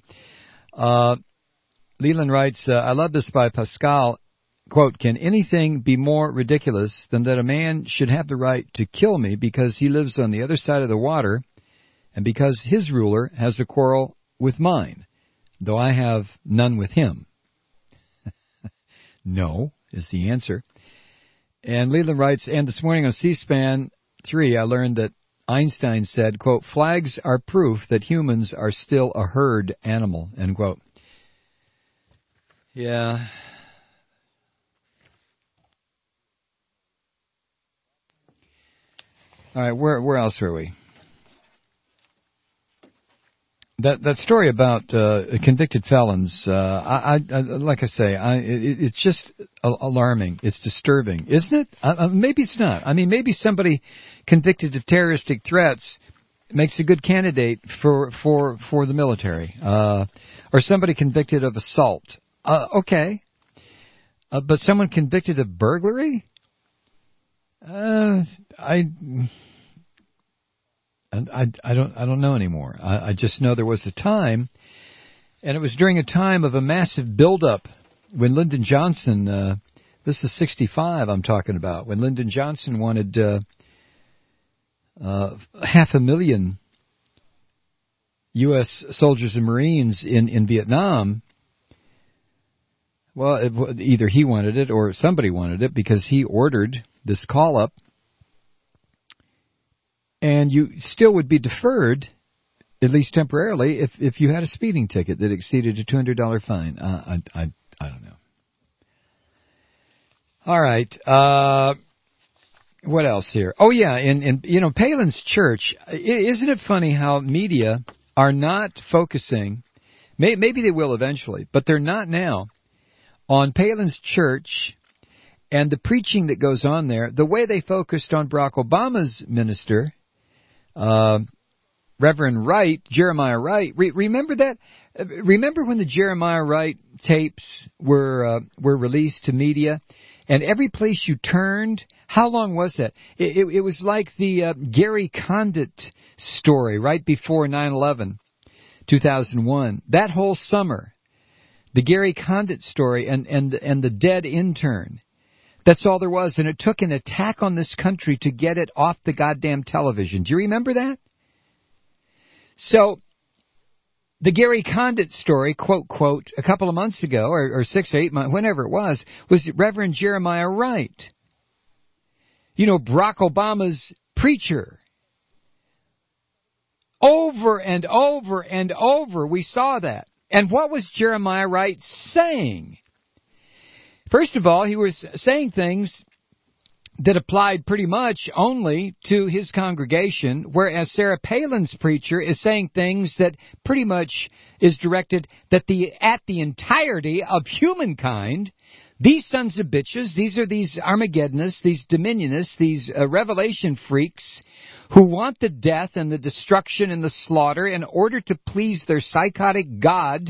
Leland writes, I love this by Pascal. Quote, can anything be more ridiculous than that a man should have the right to kill me because he lives on the other side of the water and because his ruler has a quarrel with mine, though I have none with him? No, is the answer. And Leland writes, and this morning on C-SPAN 3, I learned that Einstein said, quote, flags are proof that humans are still a herd animal, end quote. Yeah. All right, where else are we? That story about convicted felons, I like I say, it's just alarming. It's disturbing, isn't it? Maybe it's not. I mean, maybe somebody convicted of terroristic threats makes a good candidate for the military, or somebody convicted of assault. Okay, but someone convicted of burglary? I don't know anymore. I just know there was a time, and it was during a time of a massive buildup when Lyndon Johnson, this is 65 I'm talking about, when Lyndon Johnson wanted 500,000 U.S. soldiers and Marines in Vietnam. Well, either he wanted it or somebody wanted it because he ordered this call-up, and you still would be deferred, at least temporarily, if you had a speeding ticket that exceeded a $200 fine. I don't know. All right. What else here? Oh, yeah, in Palin's church, isn't it funny how media are not focusing, maybe they will eventually, but they're not now, on Palin's church and the preaching that goes on there, the way they focused on Barack Obama's minister, Reverend Wright, Jeremiah Wright. Remember that? Remember when the Jeremiah Wright tapes were released to media, and every place you turned, how long was that? It was like the Gary Condit story right before 9/11, 2001. That whole summer, the Gary Condit story and the dead intern. That's all there was, and it took an attack on this country to get it off the goddamn television. Do you remember that? So, the Gary Condit story, quote, a couple of months ago, or 6 or 8 months, whenever it was Reverend Jeremiah Wright. You know, Barack Obama's preacher. Over and over and over, we saw that. And what was Jeremiah Wright saying? First of all, he was saying things that applied pretty much only to his congregation, whereas Sarah Palin's preacher is saying things that pretty much is directed at the entirety of humankind. These sons of bitches, these are these Armageddonists, these Dominionists, these Revelation freaks who want the death and the destruction and the slaughter in order to please their psychotic God.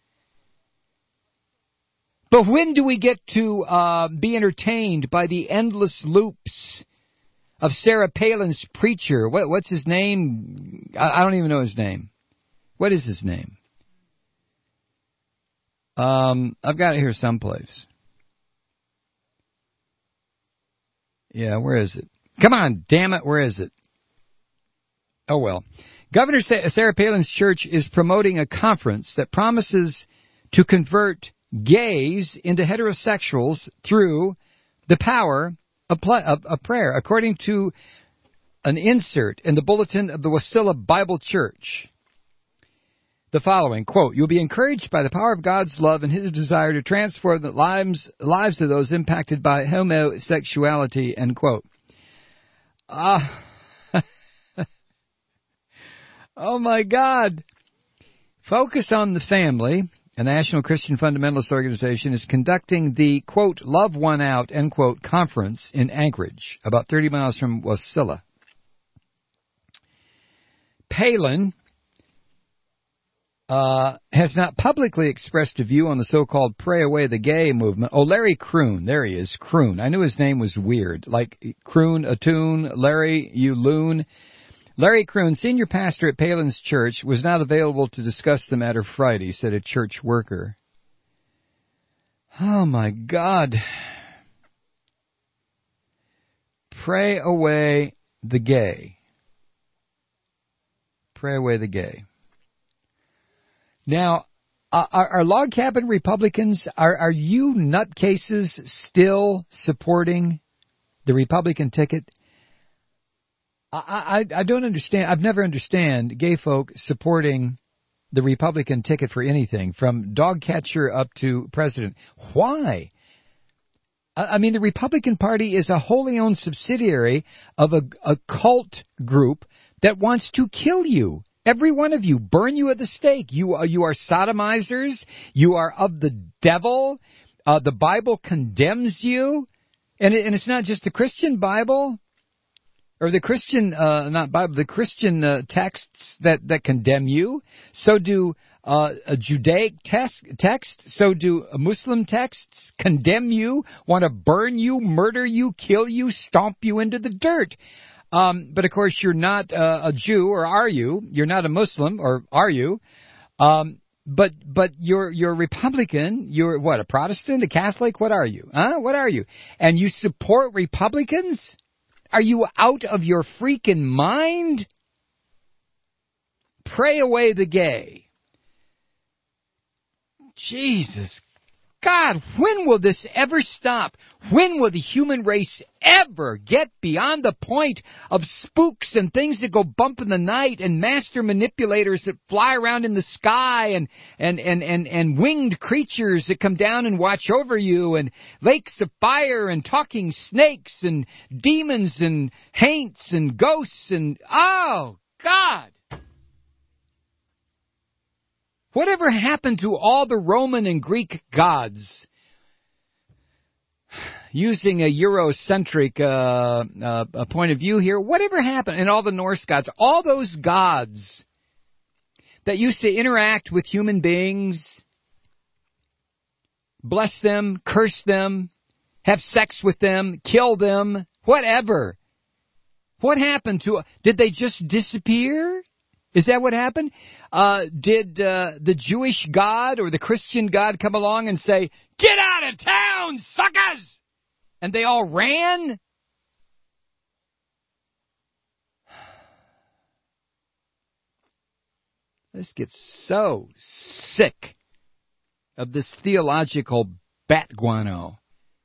But when do we get to be entertained by the endless loops of Sarah Palin's preacher? What's his name? I don't even know his name. What is his name? I've got it here someplace. Yeah, where is it? Come on, damn it, where is it? Oh, well. Governor Sarah Palin's church is promoting a conference that promises to convert gays into heterosexuals through the power of prayer, according to an insert in the bulletin of the Wasilla Bible Church. The following, quote, "You'll be encouraged by the power of God's love and His desire to transform the lives of those impacted by homosexuality," end quote. Oh my God. Focus on the Family, a National Christian Fundamentalist organization, is conducting the, quote, "Love One Out," end quote, conference in Anchorage, about 30 miles from Wasilla. Palin has not publicly expressed a view on the so-called Pray Away the Gay movement. Oh, Larry Kroon. There he is, Kroon. I knew his name was weird. Like Kroon, a tune, Larry, you loon. Larry Kroon, senior pastor at Palin's church, was not available to discuss the matter Friday, said a church worker. Oh, my God. Pray away the gay. Pray away the gay. Now, are log cabin Republicans, are you nutcases still supporting the Republican ticket? I don't understand. I've never understand gay folk supporting the Republican ticket for anything, from dog catcher up to president. Why? I mean, the Republican Party is a wholly owned subsidiary of a cult group that wants to kill you. Every one of you, burn you at the stake. You are sodomizers. You are of the devil. The Bible condemns you. And it's not just the Christian Bible, or the Christian, not Bible, the Christian texts that condemn you. So do a Judaic texts. So do Muslim texts condemn you, want to burn you, murder you, kill you, stomp you into the dirt. But of course, you're not a Jew, or are you? You're not a Muslim, or are you? But you're Republican. You're what? A Protestant, a Catholic? What are you? Huh? What are you? And you support Republicans? Are you out of your freaking mind? Pray away the gay. Jesus God, when will this ever stop? When will the human race ever get beyond the point of spooks and things that go bump in the night and master manipulators that fly around in the sky and winged creatures that come down and watch over you and lakes of fire and talking snakes and demons and haints and ghosts and, oh, God! Whatever happened to all the Roman and Greek gods? Using a Eurocentric point of view here, whatever happened? And all the Norse gods, all those gods that used to interact with human beings, bless them, curse them, have sex with them, kill them, whatever. What happened to... Did they just disappear? Is that what happened? Did the Jewish God or the Christian God come along and say, "Get out of town, suckers!" And they all ran? This gets so sick of this theological bat guano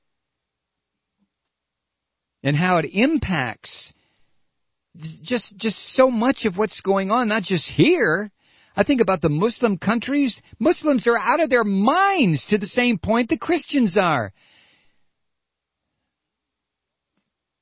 and how it impacts just so much of what's going on, not just here. I think about the Muslim countries. Muslims are out of their minds to the same point the Christians are.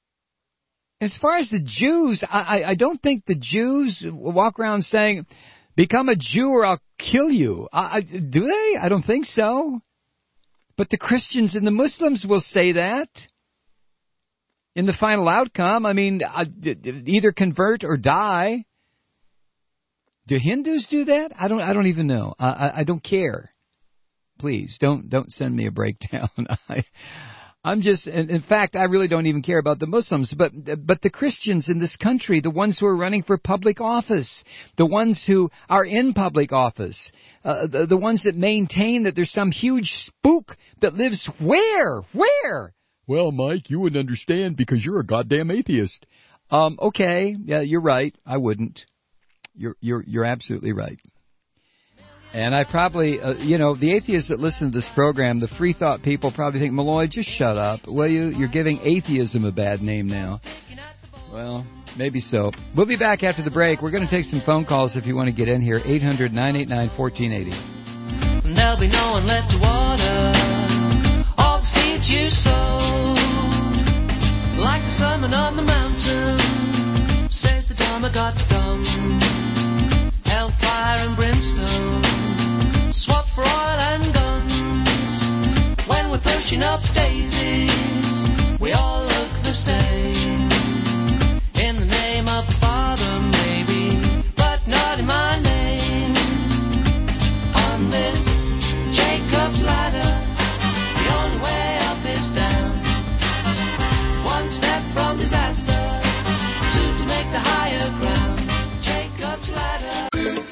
As far as the Jews, I don't think the Jews walk around saying, become a Jew or I'll kill you. Do they? I don't think so. But the Christians and the Muslims will say that in the final outcome. I mean, either convert or die. Do Hindus do that? I don't even know. I don't care. Please don't send me a breakdown. I'm just, in fact, I really don't even care about the Muslims, but the Christians in this country, the ones who are running for public office, the ones who are in public office, the ones that maintain that there's some huge spook that lives where? Well, Mike, you wouldn't understand because you're a goddamn atheist. Okay, yeah, you're right. I wouldn't. You're absolutely right. And I probably, the atheists that listen to this program, the free thought people probably think, Malloy, just shut up, will you? You're giving atheism a bad name now. Well, maybe so. We'll be back after the break. We're going to take some phone calls if you want to get in here. 800-989-1480. There'll be no one left to water all the seeds you sow. Like the Sermon on the Mountain, says the Dharma got to come. Hellfire and brimstone, swap for oil and guns. When we're pushing up daisies, we all look the same. In the name of the Father, maybe, but not in my name. On this Jacob's ladder, the only way up is down. One step from disaster, two to make the higher ground. Jacob's ladder.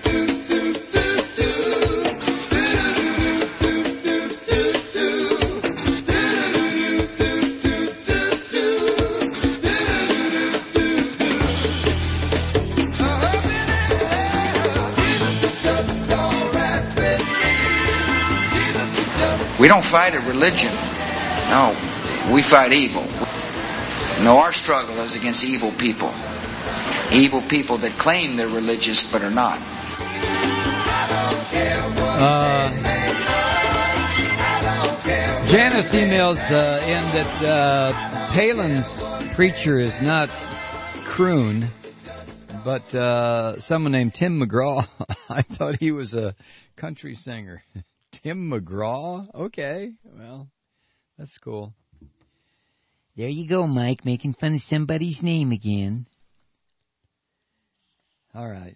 We don't fight a religion. No, we fight evil. No, our struggle is against evil people. Evil people that claim they're religious but are not. Janice emails in that Palin's preacher is not croon, but someone named Tim McGraw. I thought he was a country singer. Tim McGraw? Okay, well, that's cool. There you go, Mike, making fun of somebody's name again. All right.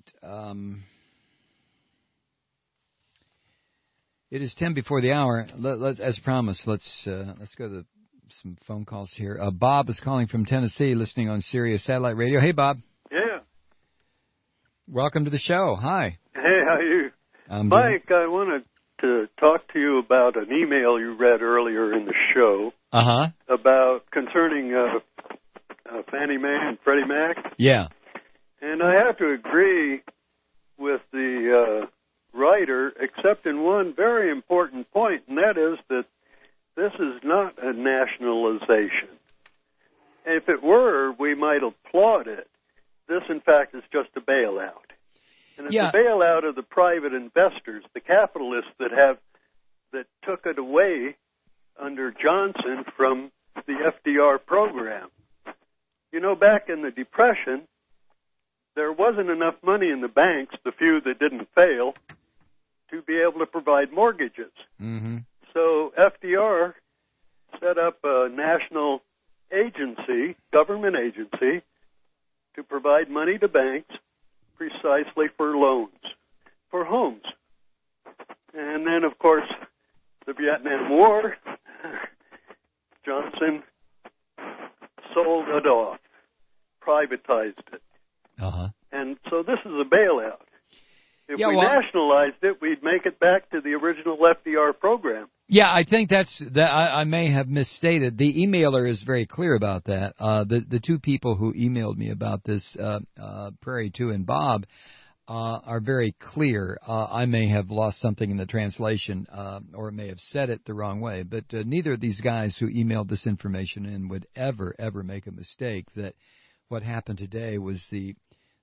It is 10 before the hour. As promised, let's go to some phone calls here. Bob is calling from Tennessee, listening on Sirius Satellite Radio. Hey, Bob. Yeah. Welcome to the show. Hi. Hey, how are you? Mike, I wanted to talk to you about an email you read earlier in the show. About concerning Fannie Mae and Freddie Mac. Yeah. And I have to agree with the writer, except in one very important point, and that is that this is not a nationalization. If it were, we might applaud it. This, in fact, is just a bailout. And it's a bailout of the private investors, the capitalists that took it away under Johnson from the FDR program. You know, back in the Depression, there wasn't enough money in the banks, the few that didn't fail, to be able to provide mortgages. Mm-hmm. So FDR set up a national agency, government agency, to provide money to banks precisely for loans, for homes. And then, of course, the Vietnam War, Johnson sold it off, privatized it. And so this is a bailout. If we nationalized it, we'd make it back to the original FDR program. Yeah, I think I may have misstated. The emailer is very clear about that. The two people who emailed me about this, Prairie 2 and Bob, are very clear. I may have lost something in the translation, or may have said it the wrong way, but neither of these guys who emailed this information in would ever make a mistake that what happened today was the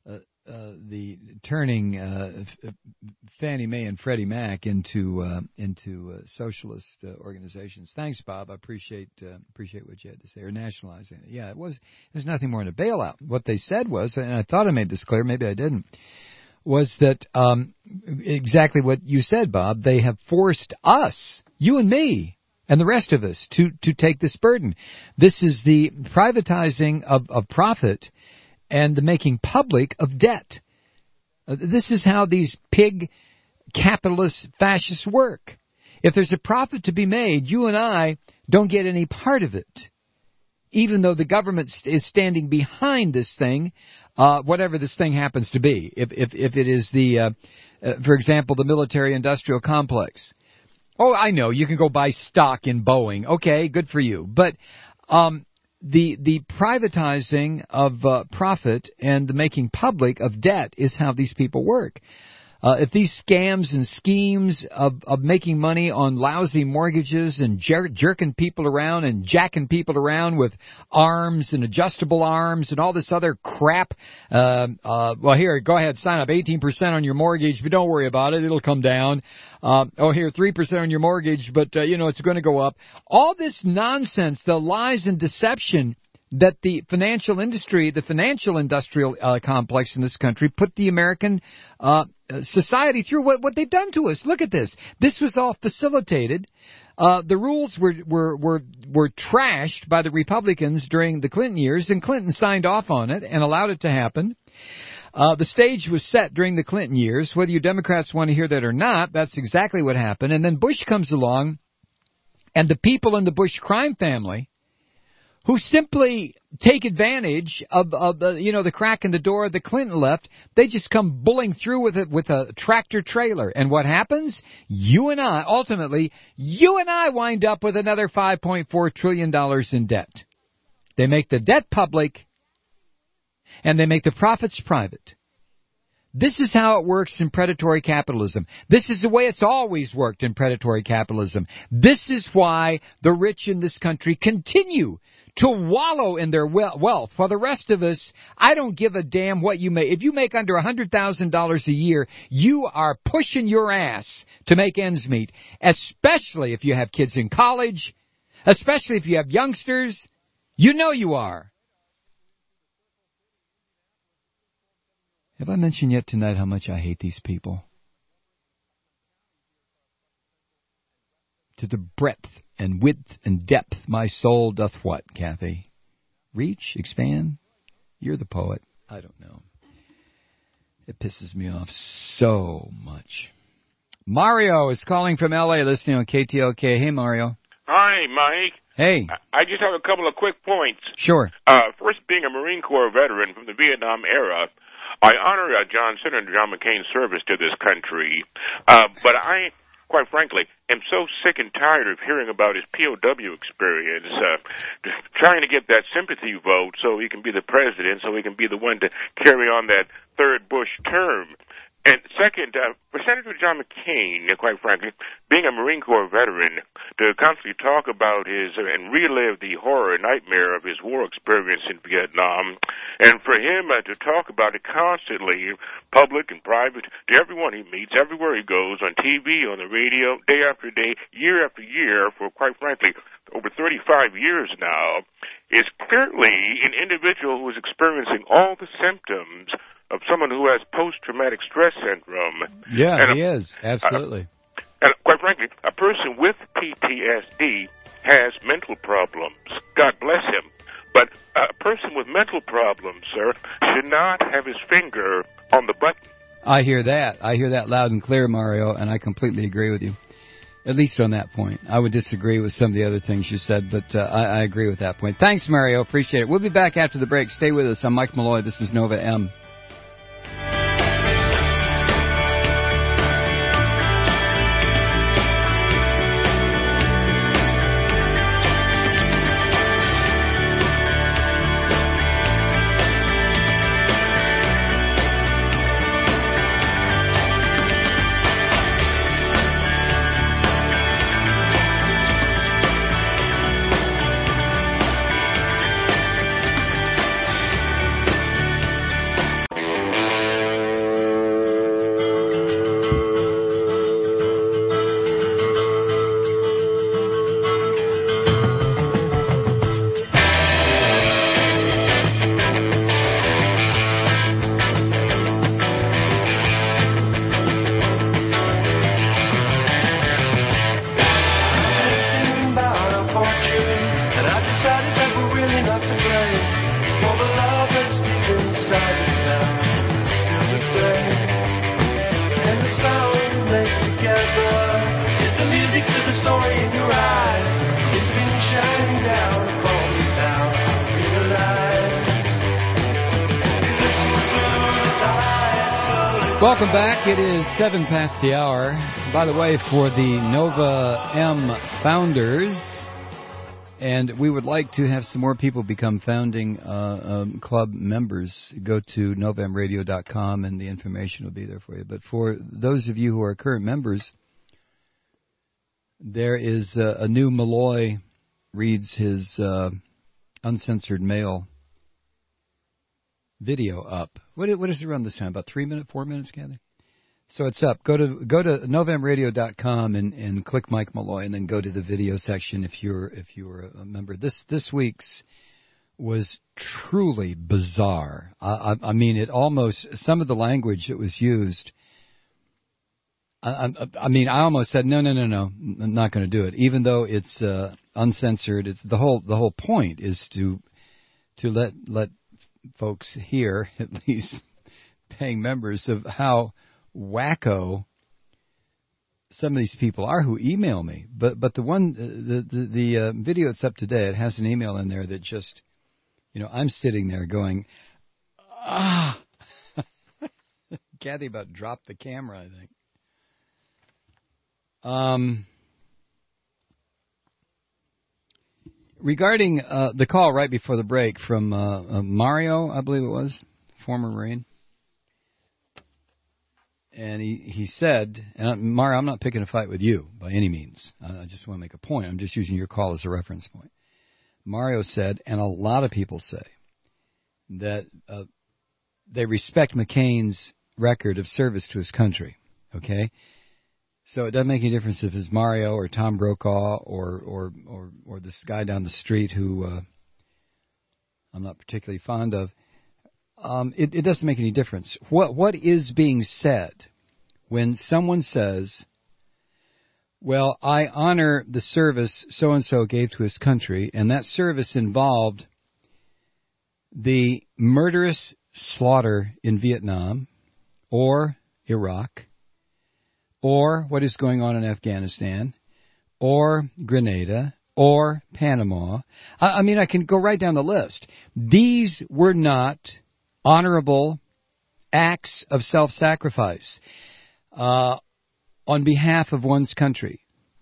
the turning Fannie Mae and Freddie Mac into socialist organizations. Thanks, Bob. I appreciate what you had to say. Or nationalizing it. Yeah, there's nothing more than a bailout. What they said was, and I thought I made this clear, maybe I didn't, was that exactly what you said, Bob. They have forced us, you and me, and the rest of us to take this burden. This is the privatizing of profit and the making public of debt. This is how these pig capitalist fascists work. If there's a profit to be made, you and I don't get any part of it, even though the government is standing behind this thing, whatever this thing happens to be. If it is for example, the military-industrial complex. Oh, I know, you can go buy stock in Boeing. Okay, good for you. But the privatizing of profit and the making public of debt is how these people work. If these scams and schemes of making money on lousy mortgages and jerking people around and jacking people around with arms and adjustable arms and all this other crap, well, here, go ahead, sign up 18% on your mortgage, but don't worry about it, it'll come down. Here, 3% on your mortgage, but, it's going to go up. All this nonsense, the lies and deception that the financial industry, the financial industrial complex in this country put the American society through, what they've done to us. Look at this. This was all facilitated. The rules were trashed by the Republicans during the Clinton years, and Clinton signed off on it and allowed it to happen. The stage was set during the Clinton years. Whether you Democrats want to hear that or not, that's exactly what happened. And then Bush comes along, and the people in the Bush crime family, who simply take advantage of the crack in the door the Clinton left, they just come bulling through with a tractor trailer. And what happens? Ultimately, you and I wind up with another $5.4 trillion in debt. They make the debt public, and they make the profits private. This is how it works in predatory capitalism. This is the way it's always worked in predatory capitalism. This is why the rich in this country continue to wallow in their wealth, while the rest of us, I don't give a damn what you make. If you make under $100,000 a year, you are pushing your ass to make ends meet, especially if you have kids in college, especially if you have youngsters. You know you are. Have I mentioned yet tonight how much I hate these people? To the breadth and width and depth my soul doth what, Kathy? Reach? Expand? You're the poet. I don't know. It pisses me off so much. Mario is calling from L.A. listening on KTLK. Hey, Mario. Hi, Mike. Hey. I just have a couple of quick points. Sure. First, being a Marine Corps veteran from the Vietnam era, I honor Senator John McCain's service to this country, but I, quite frankly, am so sick and tired of hearing about his POW experience, trying to get that sympathy vote so he can be the president, so he can be the one to carry on that third Bush term. And second, for Senator John McCain, quite frankly, being a Marine Corps veteran, to constantly talk about and relive the horror and nightmare of his war experience in Vietnam, and for him to talk about it constantly, public and private, to everyone he meets, everywhere he goes, on TV, on the radio, day after day, year after year, for quite frankly, over 35 years now, is clearly an individual who is experiencing all the symptoms of someone who has post-traumatic stress syndrome. Yeah, he is. Absolutely. And quite frankly, a person with PTSD has mental problems. God bless him. But a person with mental problems, sir, should not have his finger on the button. I hear that. I hear that loud and clear, Mario, and I completely agree with you. At least on that point. I would disagree with some of the other things you said, but I agree with that point. Thanks, Mario. Appreciate it. We'll be back after the break. Stay with us. I'm Mike Malloy. This is Nova M. Welcome back. It is 7 past the hour. By the way, for the Nova M founders, and we would like to have some more people become founding club members, go to novamradio.com and the information will be there for you. But for those of you who are current members, there is a new Malloy reads his uncensored mail video up. What does it run this time? About 4 minutes, Kathy? So it's up. Go to novamradio.com and click Mike Malloy, and then go to the video section if you're a member. This week's was truly bizarre. I mean, it almost, some of the language that was used, I mean, I almost said no, I'm not going to do it, even though it's uncensored. It's the whole point is to let folks here, at least paying members, of how wacko some of these people are who email me. But the one the video that's up today, it has an email in there that just, I'm sitting there going, Kathy about dropped the camera, I think. Regarding the call right before the break from Mario, I believe it was, former Marine, and he said, and Mario, I'm not picking a fight with you by any means. I just want to make a point. I'm just using your call as a reference point. Mario said, and a lot of people say, that they respect McCain's record of service to his country, okay? So it doesn't make any difference if it's Mario or Tom Brokaw or this guy down the street who I'm not particularly fond of. It doesn't make any difference. What is being said when someone says, well, I honor the service so-and-so gave to his country, and that service involved the murderous slaughter in Vietnam or Iraq, or what is going on in Afghanistan, or Grenada, or Panama. I mean, I can go right down the list. These were not honorable acts of self-sacrifice on behalf of one's country.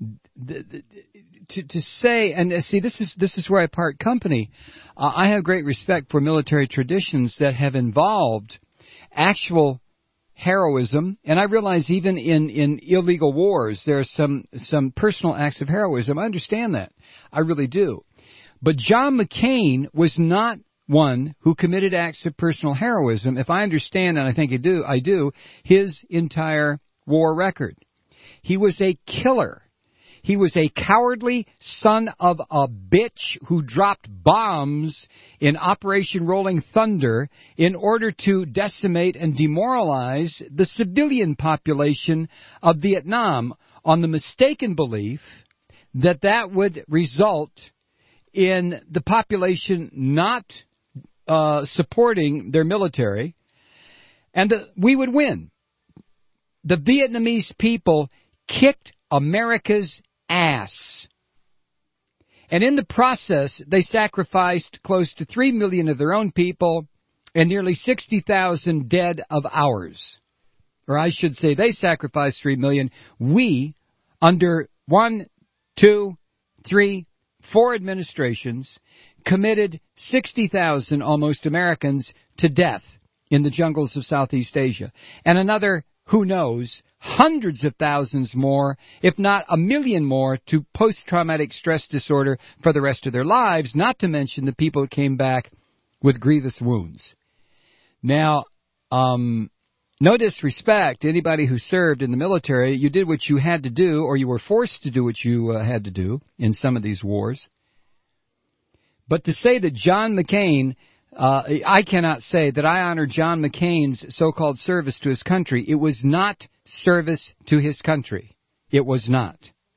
To say, and see, this is where I part company. I have great respect for military traditions that have involved actual heroism, and I realize even in illegal wars there are some personal acts of heroism. I understand that. I really do. But John McCain was not one who committed acts of personal heroism, if I understand, and I think I do, his entire war record. He was a killer. He was a cowardly son of a bitch who dropped bombs in Operation Rolling Thunder in order to decimate and demoralize the civilian population of Vietnam on the mistaken belief that would result in the population not supporting their military, and we would win. The Vietnamese people kicked America's ass. And in the process, they sacrificed close to 3 million of their own people and nearly 60,000 dead of ours. Or I should say they sacrificed 3 million. We, under 1, 2, 3, 4 administrations, committed 60,000 almost Americans to death in the jungles of Southeast Asia. And another, who knows, hundreds of thousands more, if not 1 million more, to post-traumatic stress disorder for the rest of their lives, not to mention the people that came back with grievous wounds. Now, no disrespect to anybody who served in the military. You did what you had to do, or you were forced to do what you had to do in some of these wars. But to say that John McCain, I cannot say that I honor John McCain's so-called service to his country. It was not service to his country. It was not.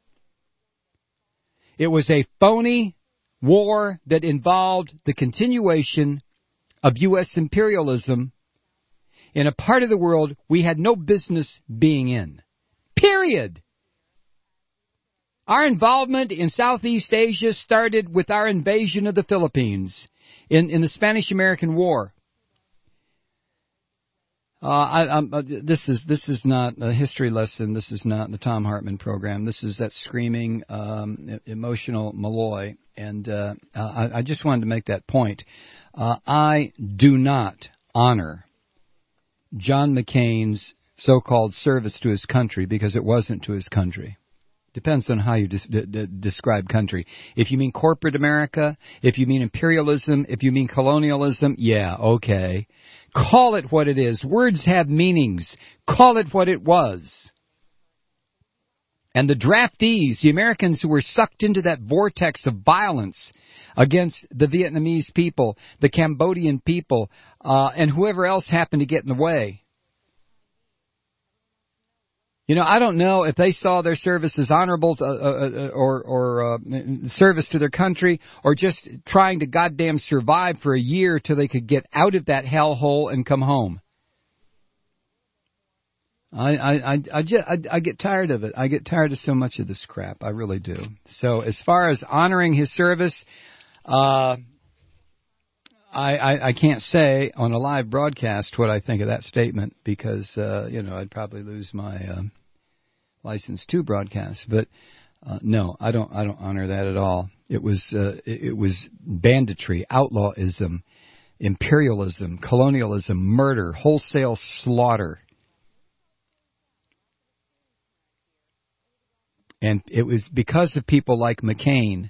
It was a phony war that involved the continuation of U.S. imperialism in a part of the world we had no business being in. Period. Our involvement in Southeast Asia started with our invasion of the Philippines in the Spanish-American War. This is not a history lesson. This is not the Thom Hartmann program. This is that screaming, emotional Malloy. And I just wanted to make that point. I do not honor John McCain's so-called service to his country because it wasn't to his country. Depends on how you describe country. If you mean corporate America, if you mean imperialism, if you mean colonialism, yeah, okay. Call it what it is. Words have meanings. Call it what it was. And the draftees, the Americans who were sucked into that vortex of violence against the Vietnamese people, the Cambodian people, and whoever else happened to get in the way. You know, I don't know if they saw their service as honorable or service to their country or just trying to goddamn survive for a year till they could get out of that hellhole and come home. I get tired of it. I get tired of so much of this crap. I really do. So as far as honoring his service, I can't say on a live broadcast what I think of that statement because, I'd probably lose my license to broadcast. But no, I don't honor that at all. It was banditry, outlawism, imperialism, colonialism, murder, wholesale slaughter. And it was because of people like McCain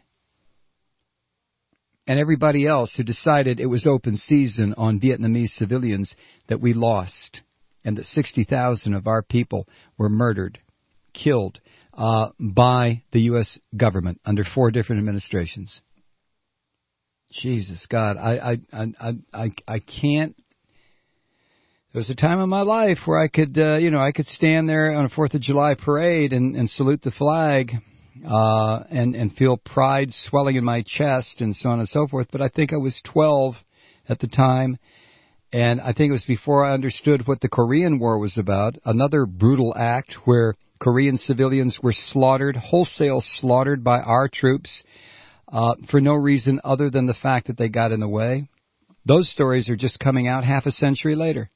and everybody else who decided it was open season on Vietnamese civilians that we lost, and that 60,000 of our people were murdered, killed by the U.S. government under 4 different administrations. Jesus God, I can't. There was a time in my life where I could, I could stand there on a 4th of July parade and salute the flag, and feel pride swelling in my chest and so on and so forth. But I think I was 12 at the time, and I think it was before I understood what the Korean War was about, another brutal act where Korean civilians were slaughtered, wholesale slaughtered by our troops, for no reason other than the fact that they got in the way. Those stories are just coming out half a century later.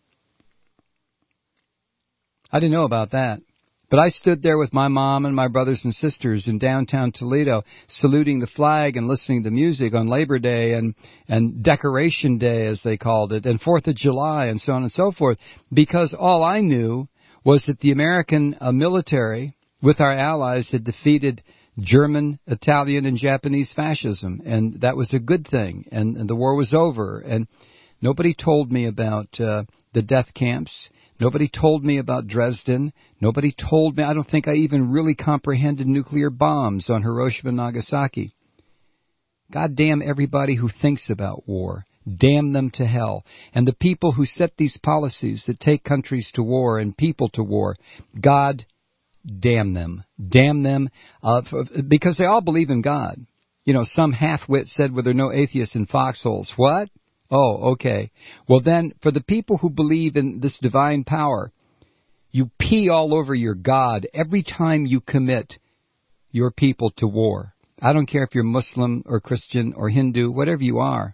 I didn't know about that. But I stood there with my mom and my brothers and sisters in downtown Toledo, saluting the flag and listening to music on Labor Day and Decoration Day, as they called it, and 4th of July and so on and so forth, because all I knew was that the American military, with our allies, had defeated German, Italian, and Japanese fascism, and that was a good thing, and the war was over. And nobody told me about the death camps. Nobody told me about Dresden. Nobody told me. I don't think I even really comprehended nuclear bombs on Hiroshima and Nagasaki. God damn everybody who thinks about war. Damn them to hell. And the people who set these policies that take countries to war and people to war, God damn them. Damn them, because they all believe in God. You know, some half-wit said, well, there are no atheists in foxholes. What? Oh, okay. Well then, for the people who believe in this divine power, you pee all over your God every time you commit your people to war. I don't care if you're Muslim or Christian or Hindu, whatever you are.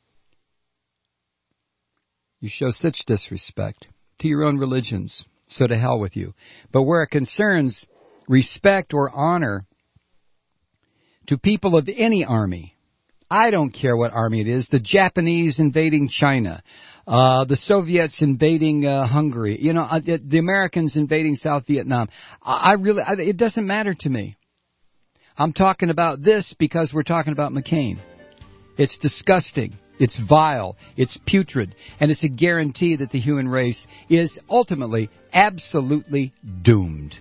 You show such disrespect to your own religions, so to hell with you. But where it concerns respect or honor to people of any army, I don't care what army it is, the Japanese invading China, the Soviets invading Hungary, the Americans invading South Vietnam. It doesn't matter to me. I'm talking about this because we're talking about McCain. It's disgusting. It's vile. It's putrid. And it's a guarantee that the human race is ultimately absolutely doomed.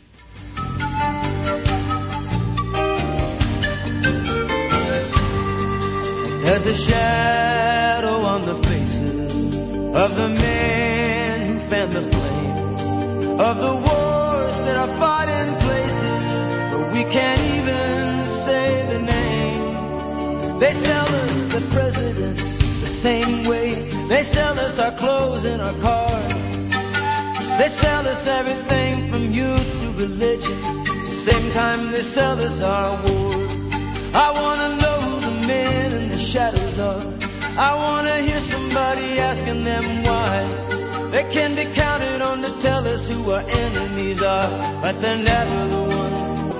There's a shadow on the faces of the men who fan the flames of the wars that are fought in places where we can't even say the names. They sell us the president the same way they sell us our clothes and our cars. They sell us everything from youth to religion. At the same time they sell us our wars. I want to know men in the shadows are. I want to hear somebody asking them why they can be counted to tell us who our enemies are, but they're never the ones.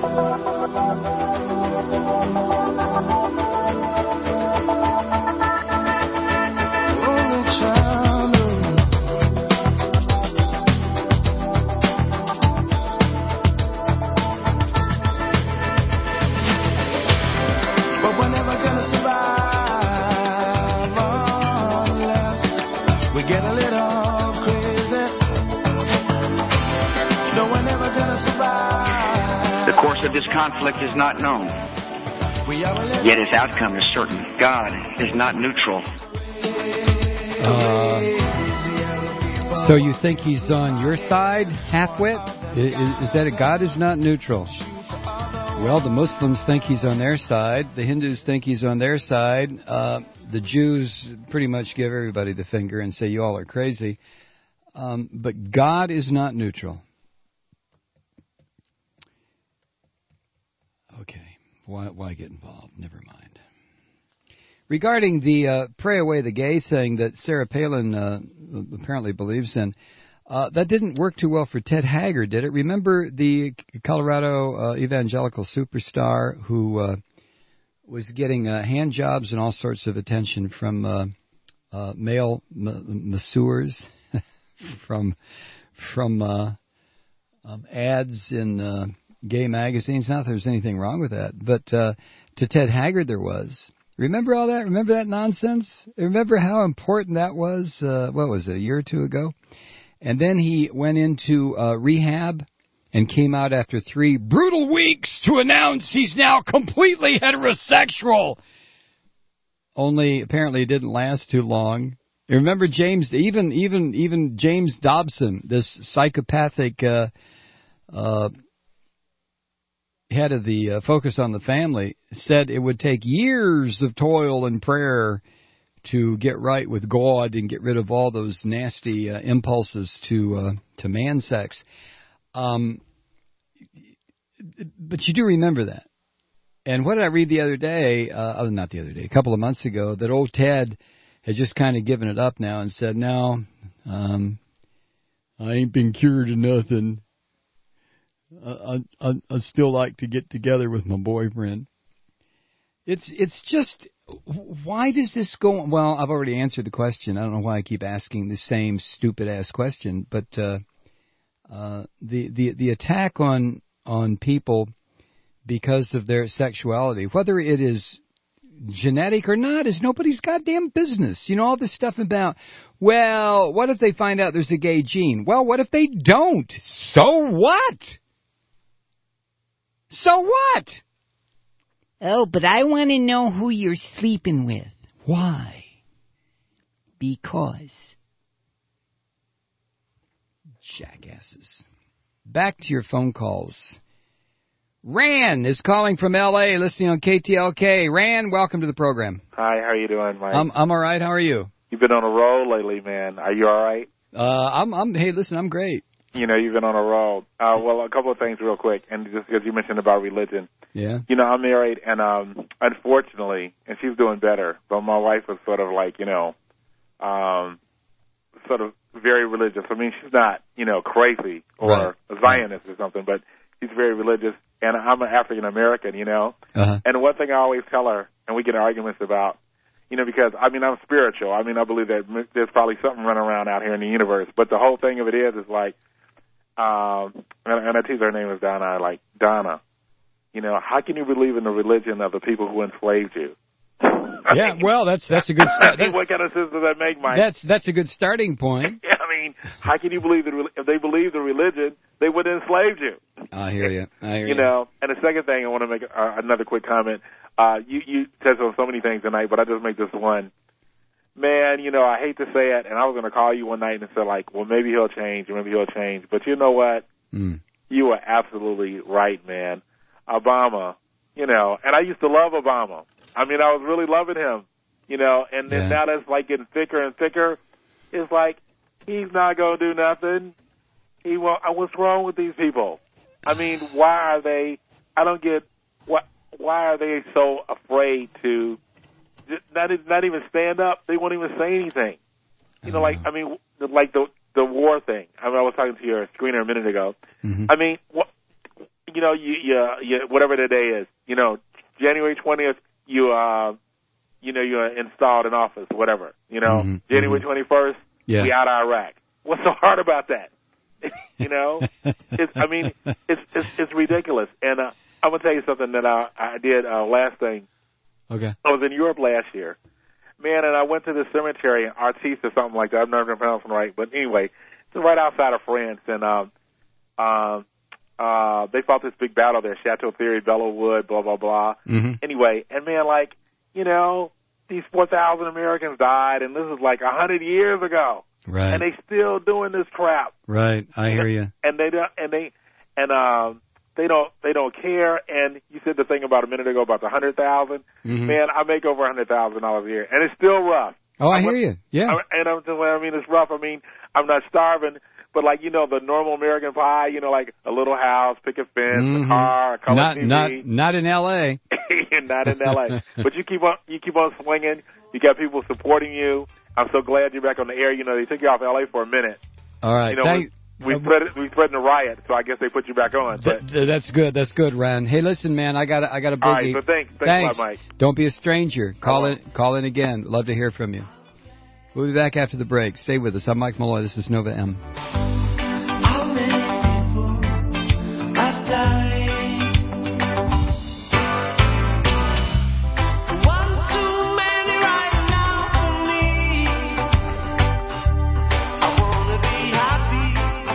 Only child. But we're never gonna survive unless we get a little crazy. No, we're never gonna survive. The course of this conflict is not known, yet its outcome is certain. God is not neutral. So you think he's on your side, half-wit? Is that a God is not neutral? Well, the Muslims think he's on their side. The Hindus think he's on their side. The Jews pretty much give everybody the finger and say you all are crazy. But God is not neutral. Okay, why get involved? Never mind. Regarding the pray away the gay thing that Sarah Palin apparently believes in, that didn't work too well for Ted Haggard, did it? Remember the Colorado evangelical superstar who was getting hand jobs and all sorts of attention from male masseurs, from ads in gay magazines? Not that there's anything wrong with that, but to Ted Haggard there was. Remember all that? Remember that nonsense? Remember how important that was? What was it, a year or two ago? And then he went into rehab and came out after 3 brutal weeks to announce he's now completely heterosexual. Only apparently it didn't last too long. You remember James, even James Dobson, this psychopathic head of the Focus on the Family, said it would take years of toil and prayer to get right with God and get rid of all those nasty impulses to man sex. But you do remember that. And what did I read the other day, not the other day, a couple of months ago, that old Ted had just kind of given it up now and said, no, I ain't been cured of nothing. I still like to get together with my boyfriend. It's just, why does this go on? Well, I've already answered the question. I don't know why I keep asking the same stupid-ass question, but the attack on people because of their sexuality, whether it is genetic or not, is nobody's goddamn business. You know, all this stuff about, well, what if they find out there's a gay gene? Well, what if they don't? So what? So what? Oh, but I want to know who you're sleeping with. Why? Because. Jackasses. Back to your phone calls. Ran is calling from L.A., listening on KTLK. Ran, welcome to the program. Hi, how are you doing, Mike? I'm all right. How are you? You've been on a roll lately, man. Are you all right? Hey, listen, I'm great. You know, you've been on a roll. Well, a couple of things real quick, and just because you mentioned about religion. Yeah. You know, I'm married, and unfortunately, and she's doing better, but my wife was sort of like, you know, sort of very religious. I mean, she's not, you know, crazy or a Zionist or something, but she's very religious, and I'm an African-American, you know. Uh-huh. And one thing I always tell her, and we get arguments about, you know, because, I mean, I'm spiritual. I mean, I believe that there's probably something running around out here in the universe, but the whole thing of it is like, and I tease her name is Donna, like, Donna, you know, how can you believe in the religion of the people who enslaved you? Yeah, well, that's a good start. What kind of sense does that make, Mike? That's a good starting point. I mean, how can you believe that if they believed the religion, they would have enslaved you? I hear you. You know, and the second thing I want to make another quick comment. You touched on so many things tonight, but I just make this one. Man, you know, I hate to say it, and I was going to call you one night and say, like, well, maybe he'll change, or maybe he'll change. But you know what? You are absolutely right, man. Obama, you know, and I used to love Obama. I mean, I was really loving him, you know, and then now that's, like, getting thicker and thicker. It's like, he's not going to do nothing. He won't. What's wrong with these people? I mean, why are they, I don't get, why are they so afraid to not even stand up? They won't even say anything. You know, like, I mean, like the war thing. I mean, I was talking to your screener a minute ago. Mm-hmm. I mean, you know, you whatever the day is, you know, January 20th, you installed in office, whatever. You know, Mm-hmm. January 21st, we out of Iraq. What's so hard about that? You know, it's ridiculous. And I'm gonna tell you something that I did last thing. Okay. I was in Europe last year, man, and I went to the cemetery in Artis or something like that. I'm not going to pronounce it right, but anyway, it's right outside of France, and they fought this big battle there, Chateau Thierry, Bellewood, blah blah blah. Mm-hmm. Anyway, and man, like, you know, these 4,000 Americans died, and this is like 100 years ago. Right. And they still doing this crap. Right. I hear you. And they don't care. And you said the thing about a minute ago about the 100,000. Mm-hmm. Man, I make over $100,000 a year, and it's still rough. Oh, I hear you. Yeah. And I mean, it's rough. I mean, I'm not starving, but like, you know, the normal American pie, you know, like a little house, picket fence, Mm-hmm. a car, a color TV. Not in L.A. Not in L.A. But you keep on swinging. You got people supporting you. I'm so glad you're back on the air. You know, they took you off L.A. for a minute. All right. You know, we threatened a riot, so I guess they put you back on. But that's good. That's good, Ron. Hey, listen, man, I got a biggie. All right, so thanks a lot, Mike. Don't be a stranger. Call in again. Love to hear from you. We'll be back after the break. Stay with us. I'm Mike Malloy. This is Nova M. How many people have died? One too many right now for me. I wanna be happy.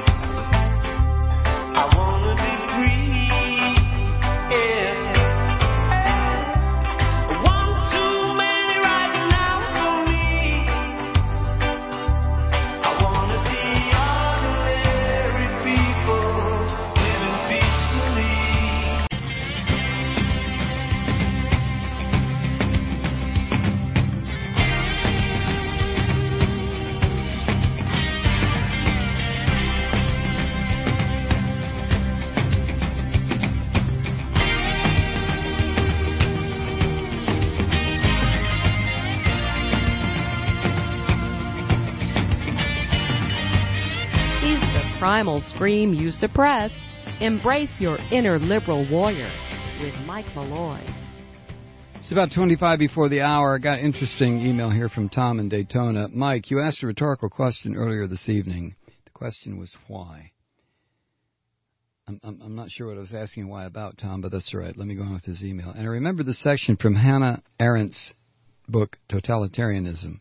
I wanna be free. Yeah. One too many right now for me. I wanna see ordinary people living peacefully. He's the primal scream you suppress. Embrace your inner liberal warrior with Mike Malloy. It's about 25 before the hour. I got an interesting email here from Tom in Daytona. Mike, you asked a rhetorical question earlier this evening. The question was why. I'm not sure what I was asking why about, Tom, but that's all right. Let me go on with his email. And I remember the section from Hannah Arendt's book, Totalitarianism.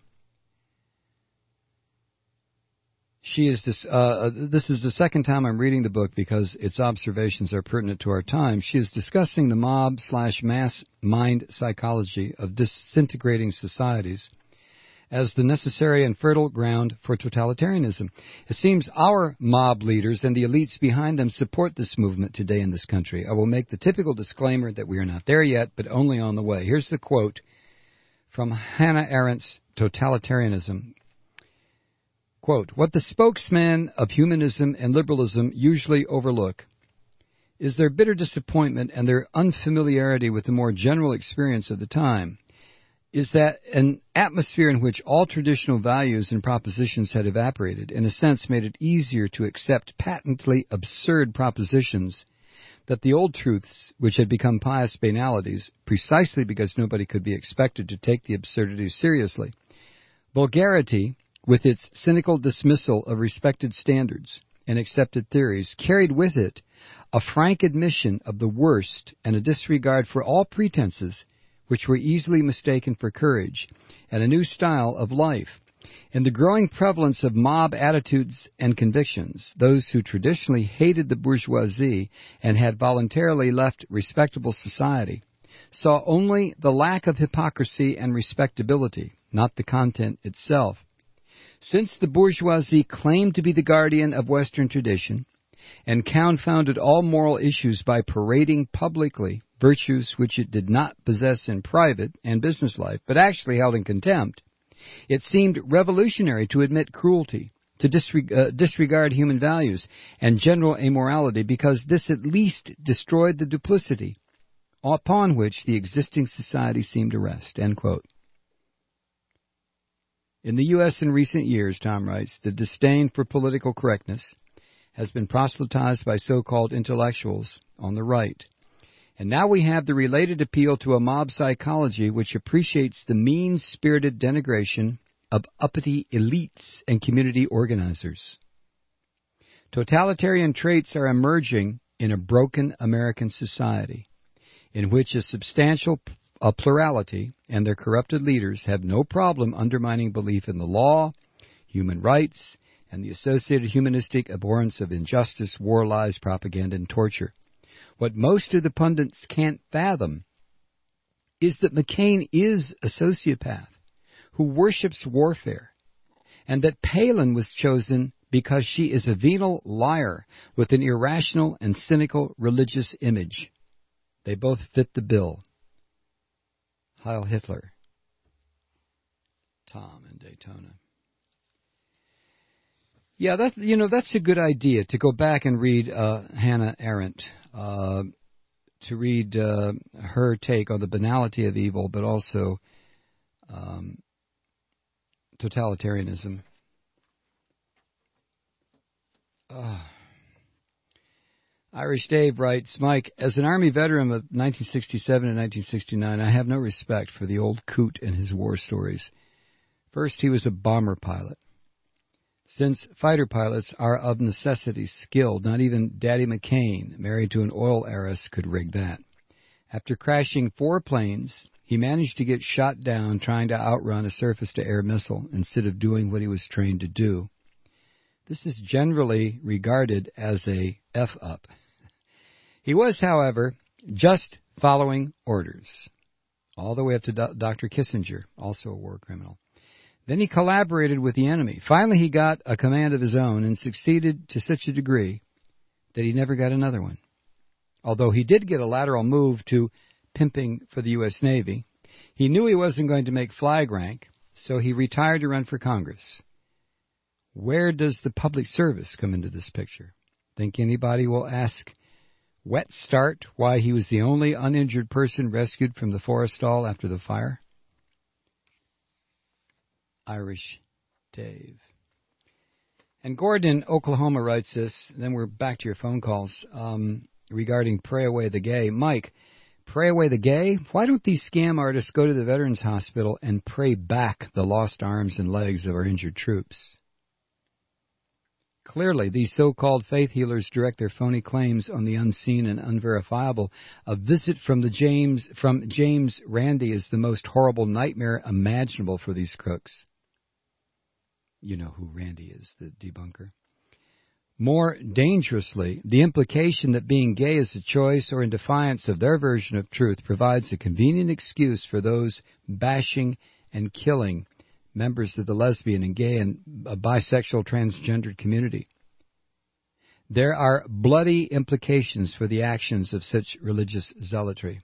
This is the second time I'm reading the book because its observations are pertinent to our time. She is discussing the mob/mass mind psychology of disintegrating societies as the necessary and fertile ground for totalitarianism. It seems our mob leaders and the elites behind them support this movement today in this country. I will make the typical disclaimer that we are not there yet, but only on the way. Here's the quote from Hannah Arendt's Totalitarianism. Quote, what the spokesmen of humanism and liberalism usually overlook is their bitter disappointment and their unfamiliarity with the more general experience of the time, is that an atmosphere in which all traditional values and propositions had evaporated, in a sense made it easier to accept patently absurd propositions, that the old truths, which had become pious banalities, precisely because nobody could be expected to take the absurdities seriously. Vulgarity, with its cynical dismissal of respected standards and accepted theories, carried with it a frank admission of the worst and a disregard for all pretenses which were easily mistaken for courage, and a new style of life. In the growing prevalence of mob attitudes and convictions, those who traditionally hated the bourgeoisie and had voluntarily left respectable society saw only the lack of hypocrisy and respectability, not the content itself. Since the bourgeoisie claimed to be the guardian of Western tradition and confounded all moral issues by parading publicly virtues which it did not possess in private and business life, but actually held in contempt, it seemed revolutionary to admit cruelty, to disregard human values and general immorality, because this at least destroyed the duplicity upon which the existing society seemed to rest. End quote. In the U.S. in recent years, Tom writes, the disdain for political correctness has been proselytized by so-called intellectuals on the right. And now we have the related appeal to a mob psychology which appreciates the mean-spirited denigration of uppity elites and community organizers. Totalitarian traits are emerging in a broken American society in which a substantial plurality and their corrupted leaders have no problem undermining belief in the law, human rights, and the associated humanistic abhorrence of injustice, war, lies, propaganda, and torture. What most of the pundits can't fathom is that McCain is a sociopath who worships warfare, and that Palin was chosen because she is a venal liar with an irrational and cynical religious image. They both fit the bill. Heil Hitler. Tom in Daytona. Yeah, that's a good idea to go back and read Hannah Arendt, to read her take on the banality of evil, but also totalitarianism. Irish Dave writes, Mike, as an Army veteran of 1967 and 1969, I have no respect for the old coot and his war stories. First, he was a bomber pilot. Since fighter pilots are of necessity skilled, not even Daddy McCain, married to an oil heiress, could rig that. After crashing 4 planes, he managed to get shot down trying to outrun a surface-to-air missile instead of doing what he was trained to do. This is generally regarded as a F-up. He was, however, just following orders, all the way up to Dr. Kissinger, also a war criminal. Then he collaborated with the enemy. Finally, he got a command of his own and succeeded to such a degree that he never got another one. Although he did get a lateral move to pimping for the U.S. Navy, he knew he wasn't going to make flag rank, so he retired to run for Congress. Where does the public service come into this picture? Think anybody will ask Wet Start why he was the only uninjured person rescued from the forest stall after the fire? Irish Dave. And Gordon in Oklahoma writes this, then we're back to your phone calls, regarding Pray Away the Gay. Mike, pray away the gay? Why don't these scam artists go to the Veterans Hospital and pray back the lost arms and legs of our injured troops? Clearly, these so-called faith healers direct their phony claims on the unseen and unverifiable. A visit from James Randi is the most horrible nightmare imaginable for these crooks. You know who Randi is, the debunker. More dangerously, the implication that being gay is a choice or in defiance of their version of truth provides a convenient excuse for those bashing and killing members of the lesbian and gay and bisexual transgendered community. There are bloody implications for the actions of such religious zealotry.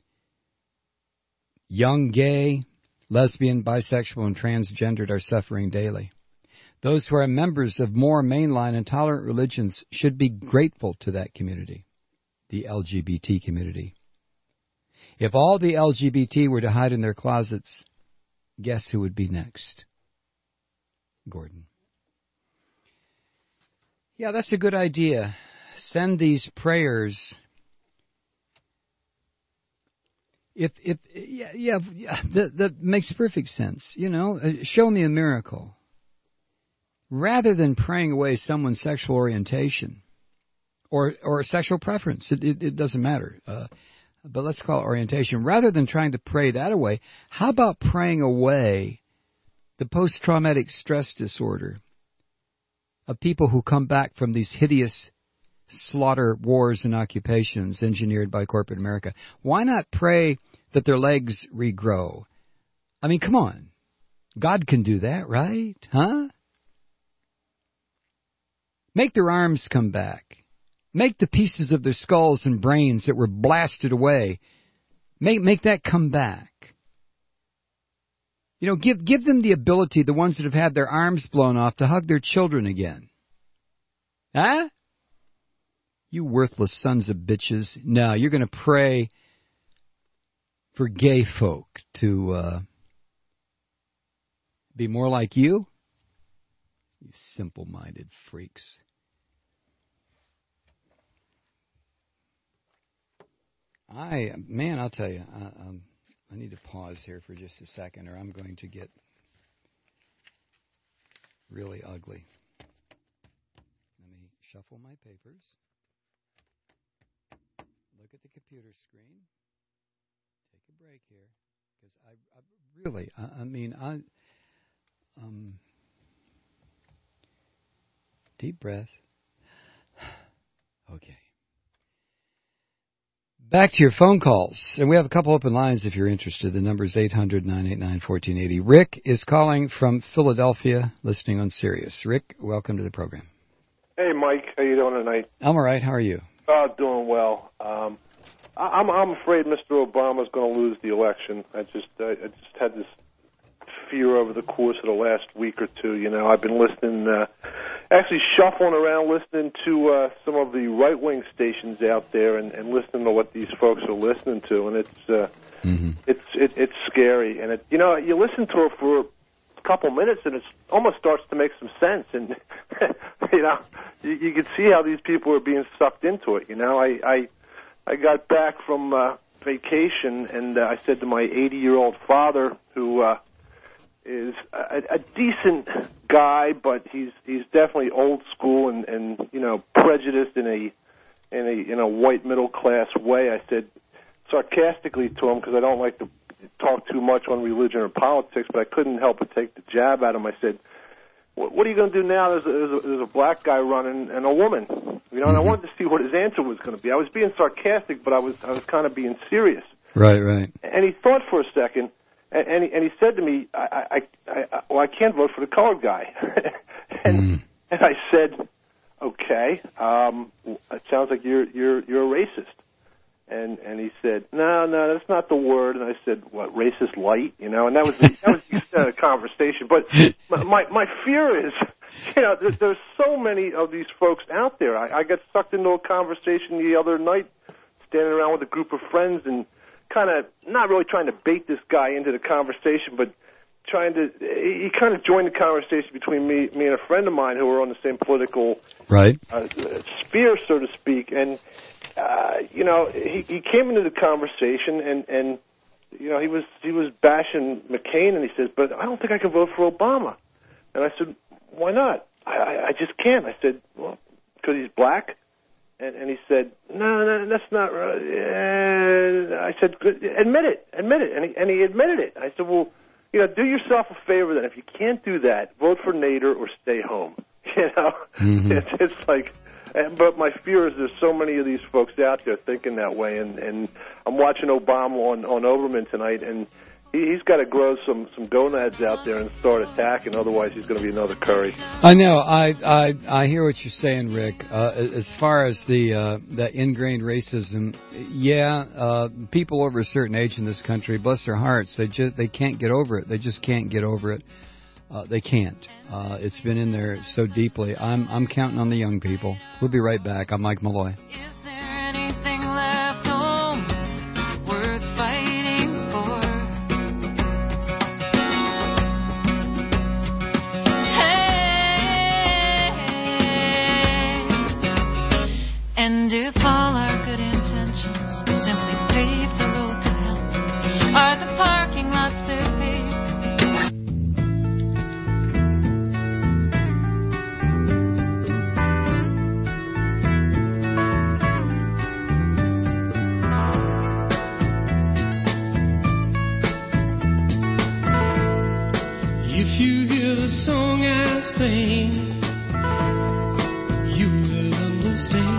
Young gay, lesbian, bisexual, and transgendered are suffering daily. Those who are members of more mainline and tolerant religions should be grateful to that community, the LGBT community. If all the LGBT were to hide in their closets, guess who would be next? Gordon. Yeah, that's a good idea. Send these prayers. That makes perfect sense. You know, show me a miracle. Rather than praying away someone's sexual orientation or sexual preference, it doesn't matter. But let's call it orientation. Rather than trying to pray that away, how about praying away the post-traumatic stress disorder of people who come back from these hideous slaughter wars and occupations engineered by corporate America? Why not pray that their legs regrow? I mean, come on. God can do that, right? Huh? Make their arms come back. Make the pieces of their skulls and brains that were blasted away, make that come back. You know, give them the ability, the ones that have had their arms blown off, to hug their children again. Huh? You worthless sons of bitches. No, you're going to pray for gay folk to Be more like you? You simple-minded freaks. I'll tell you, I need to pause here for just a second, or I'm going to get really ugly. Let me shuffle my papers. Look at the computer screen. Take a break here, because deep breath. Okay. Back to your phone calls. And we have a couple open lines if you're interested. The number is 800-989-1480. Rick is calling from Philadelphia, listening on Sirius. Rick, welcome to the program. Hey, Mike. How you doing tonight? I'm all right. How are you? Doing well. I'm afraid Mr. Obama's going to lose the election. I just had this fear over the course of the last week or two. You know, I've been listening, actually shuffling around, listening to some of the right-wing stations out there, and listening to what these folks are listening to, and it's scary. And you listen to it for a couple minutes, and it almost starts to make some sense. And you can see how these people are being sucked into it. You know, I got back from vacation, and I said to my 80-year-old father, who is a decent guy, but he's definitely old school and prejudiced in a white middle class way. I said sarcastically to him, because I don't like to talk too much on religion or politics, but I couldn't help but take the jab at him. I said, "What are you going to do now? There's a black guy running and a woman, and I wanted to see what his answer was going to be. I was being sarcastic, but I was kind of being serious." Right. And he thought for a second. And he said to me, I can't vote for the colored guy. and I said, okay, it sounds like you're a racist. And he said, no, that's not the word. And I said, what, racist light? And that was the extent of the conversation. But my fear is, there's so many of these folks out there. I got sucked into a conversation the other night, standing around with a group of friends, and kind of not really trying to bait this guy into the conversation, but he kind of joined the conversation between me and a friend of mine who were on the same political sphere, so to speak. And he came into the conversation, and he was bashing McCain, and he says, "But I don't think I can vote for Obama." And I said, "Why not?" I just can't. I said, "Well, because he's black." And he said, no, that's not right. I said, admit it. And he admitted it. I said, well, do yourself a favor then. If you can't do that, vote for Nader or stay home. It's like, but my fear is there's so many of these folks out there thinking that way. And I'm watching Obama on Oberman tonight, and he's got to grow some gonads out there and start attacking. Otherwise, he's going to be another Curry. I know. I hear what you're saying, Rick. As far as that ingrained racism, people over a certain age in this country, bless their hearts, they can't get over it. They just can't get over it. They can't. It's been in there so deeply. I'm counting on the young people. We'll be right back. I'm Mike Malloy. And if all our good intentions simply pave the road to hell, are the parking lots there paved? If you hear the song I sing, you will understand.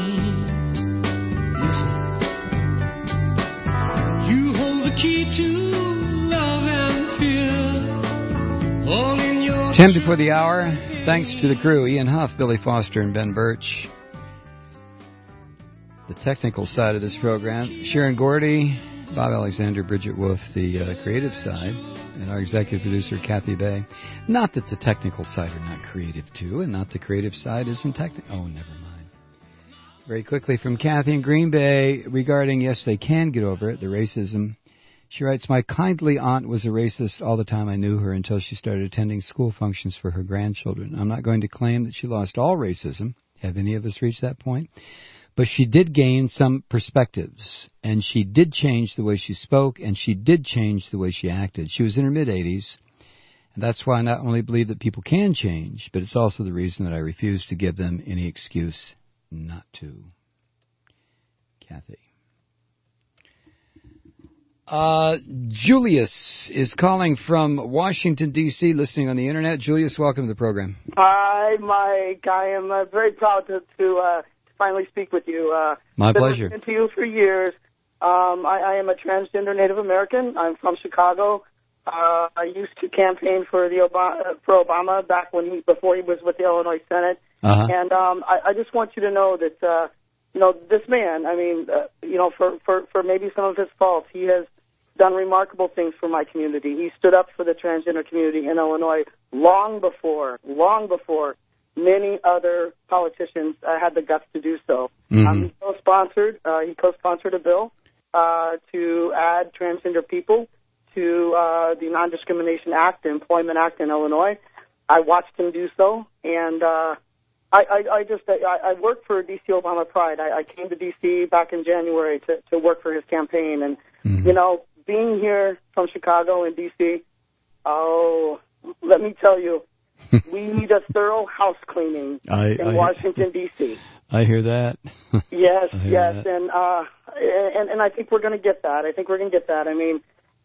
You hold the key to love and fear, all in your 10 before the hour. Thanks to the crew, Ian Huff, Billy Foster, and Ben Birch. The technical side of this program, Sharon Gordy, Bob Alexander, Bridget Wolf, the creative side, and our executive producer, Kathy Bay. Not that the technical side are not creative, too, and not the creative side isn't technical. Oh, never mind. Very quickly from Kathy in Green Bay regarding, yes, they can get over it, the racism She writes, my kindly aunt was a racist all the time I knew her until she started attending school functions for her grandchildren. I'm not going to claim that she lost all racism. Have any of us reached that point? But she did gain some perspectives, and she did change the way she spoke, and she did change the way she acted. She was in her mid-80s, and that's why I not only believe that people can change, but it's also the reason that I refuse to give them any excuse not to. Kathy. Julius is calling from Washington, D.C., listening on the Internet. Julius, welcome to the program. Hi, Mike. I am very proud to finally speak with you. My been pleasure. Listening to you for years. I am a transgender Native American. I'm from Chicago. I used to campaign for Obama back before he was with the Illinois Senate. Uh-huh. And I just want you to know that this man. I mean, for maybe some of his faults, he has done remarkable things for my community. He stood up for the transgender community in Illinois long before many other politicians had the guts to do so. Mm-hmm. He co-sponsored a bill to add transgender people to the Non-Discrimination Act, the Employment Act in Illinois. I watched him do so, and I worked for DC Obama Pride. I came to DC back in January to work for his campaign, and being here from Chicago and DC, let me tell you, we need a thorough house cleaning in Washington, D.C. I hear that. Yes, that. And I think we're going to get that. I mean,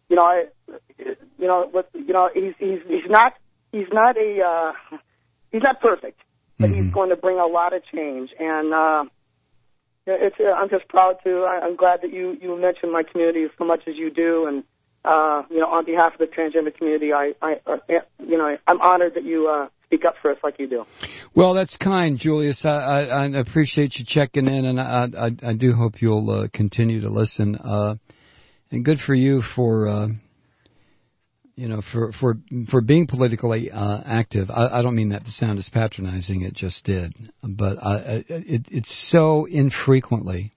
he's not perfect, but he's going to bring a lot of change. And I'm just proud to. I'm glad that you mentioned my community so much as you do, and on behalf of the transgender community, I'm honored that you speak up for us like you do. Well, that's kind, Julius. I appreciate you checking in, and I do hope you'll continue to listen. And good for you for for being politically active. I don't mean that to sound as patronizing. It just did, but it's so infrequently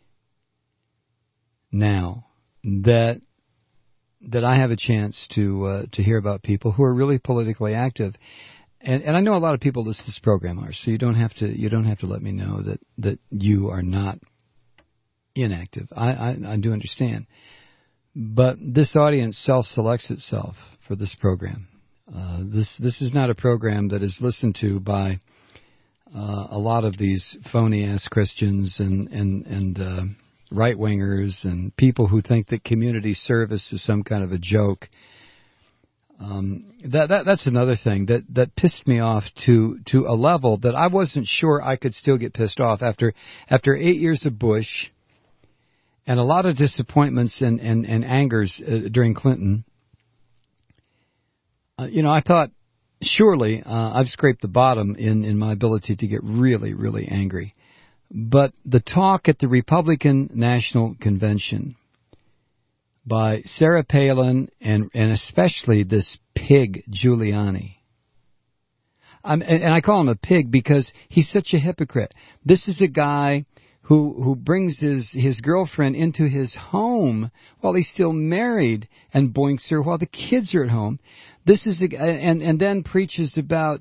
now that I have a chance to hear about people who are really politically active, and I know a lot of people listen to this program are, so you don't have to let me know that you are not inactive. I do understand, but this audience self-selects itself for this program. This is not a program that is listened to by a lot of these phony-ass Christians and right-wingers and people who think that community service is some kind of a joke. That's another thing that pissed me off to a level that I wasn't sure I could still get pissed off after 8 years of Bush and a lot of disappointments and angers during Clinton. I thought surely I've scraped the bottom in my ability to get really, really angry. But the talk at the Republican National Convention by Sarah Palin and especially this pig Giuliani. And I call him a pig because he's such a hypocrite. This is a guy who brings his girlfriend into his home while he's still married and boinks her while the kids are at home. This is and then preaches about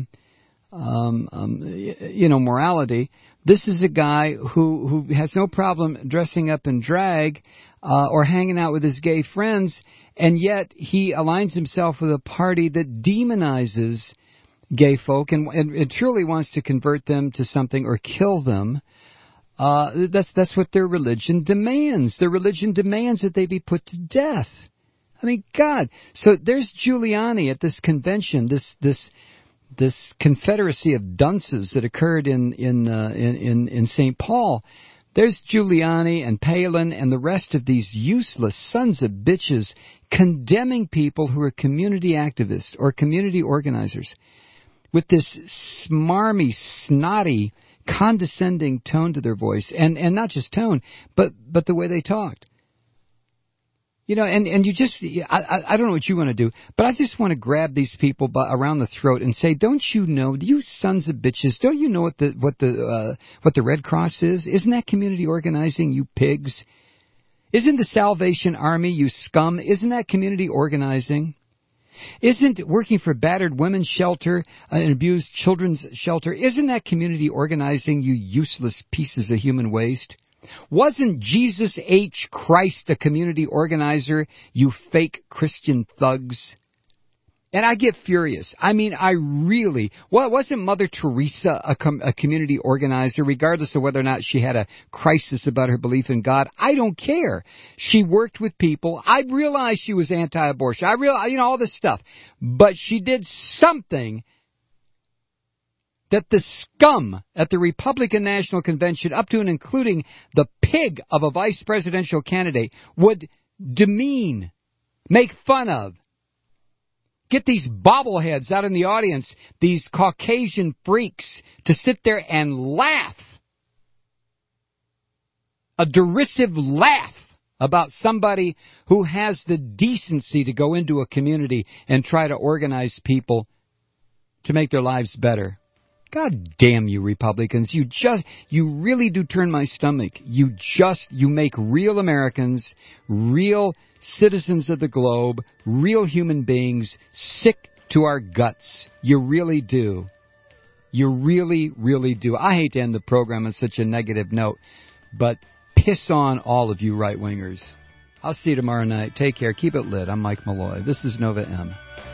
morality. This is a guy who has no problem dressing up in drag or hanging out with his gay friends, and yet he aligns himself with a party that demonizes gay folk and truly wants to convert them to something or kill them. That's what their religion demands. Their religion demands that they be put to death. I mean, God. So there's Giuliani at this convention, this confederacy of dunces that occurred in St. Paul. There's Giuliani and Palin and the rest of these useless sons of bitches condemning people who are community activists or community organizers with this smarmy, snotty, condescending tone to their voice, and not just tone, but the way they talked. And you just, I don't know what you want to do, but I just want to grab these people around the throat and say, don't you know, you sons of bitches, don't you know what the Red Cross is? Isn't that community organizing, you pigs? Isn't the Salvation Army, you scum, isn't that community organizing? Isn't working for battered women's shelter and abused children's shelter, isn't that community organizing, you useless pieces of human waste? Wasn't Jesus H. Christ a community organizer, you fake Christian thugs? And I get furious. I mean, wasn't Mother Teresa a community organizer, regardless of whether or not she had a crisis about her belief in God? I don't care. She worked with people. I realize she was anti-abortion. I realize, all this stuff. But she did something that the scum at the Republican National Convention, up to and including the pig of a vice presidential candidate, would demean, make fun of. Get these bobbleheads out in the audience, these Caucasian freaks, to sit there and laugh. A derisive laugh about somebody who has the decency to go into a community and try to organize people to make their lives better. God damn you, Republicans. You really do turn my stomach. You make real Americans, real citizens of the globe, real human beings sick to our guts. You really do. You really, really do. I hate to end the program on such a negative note, but piss on all of you right-wingers. I'll see you tomorrow night. Take care. Keep it lit. I'm Mike Malloy. This is Nova M.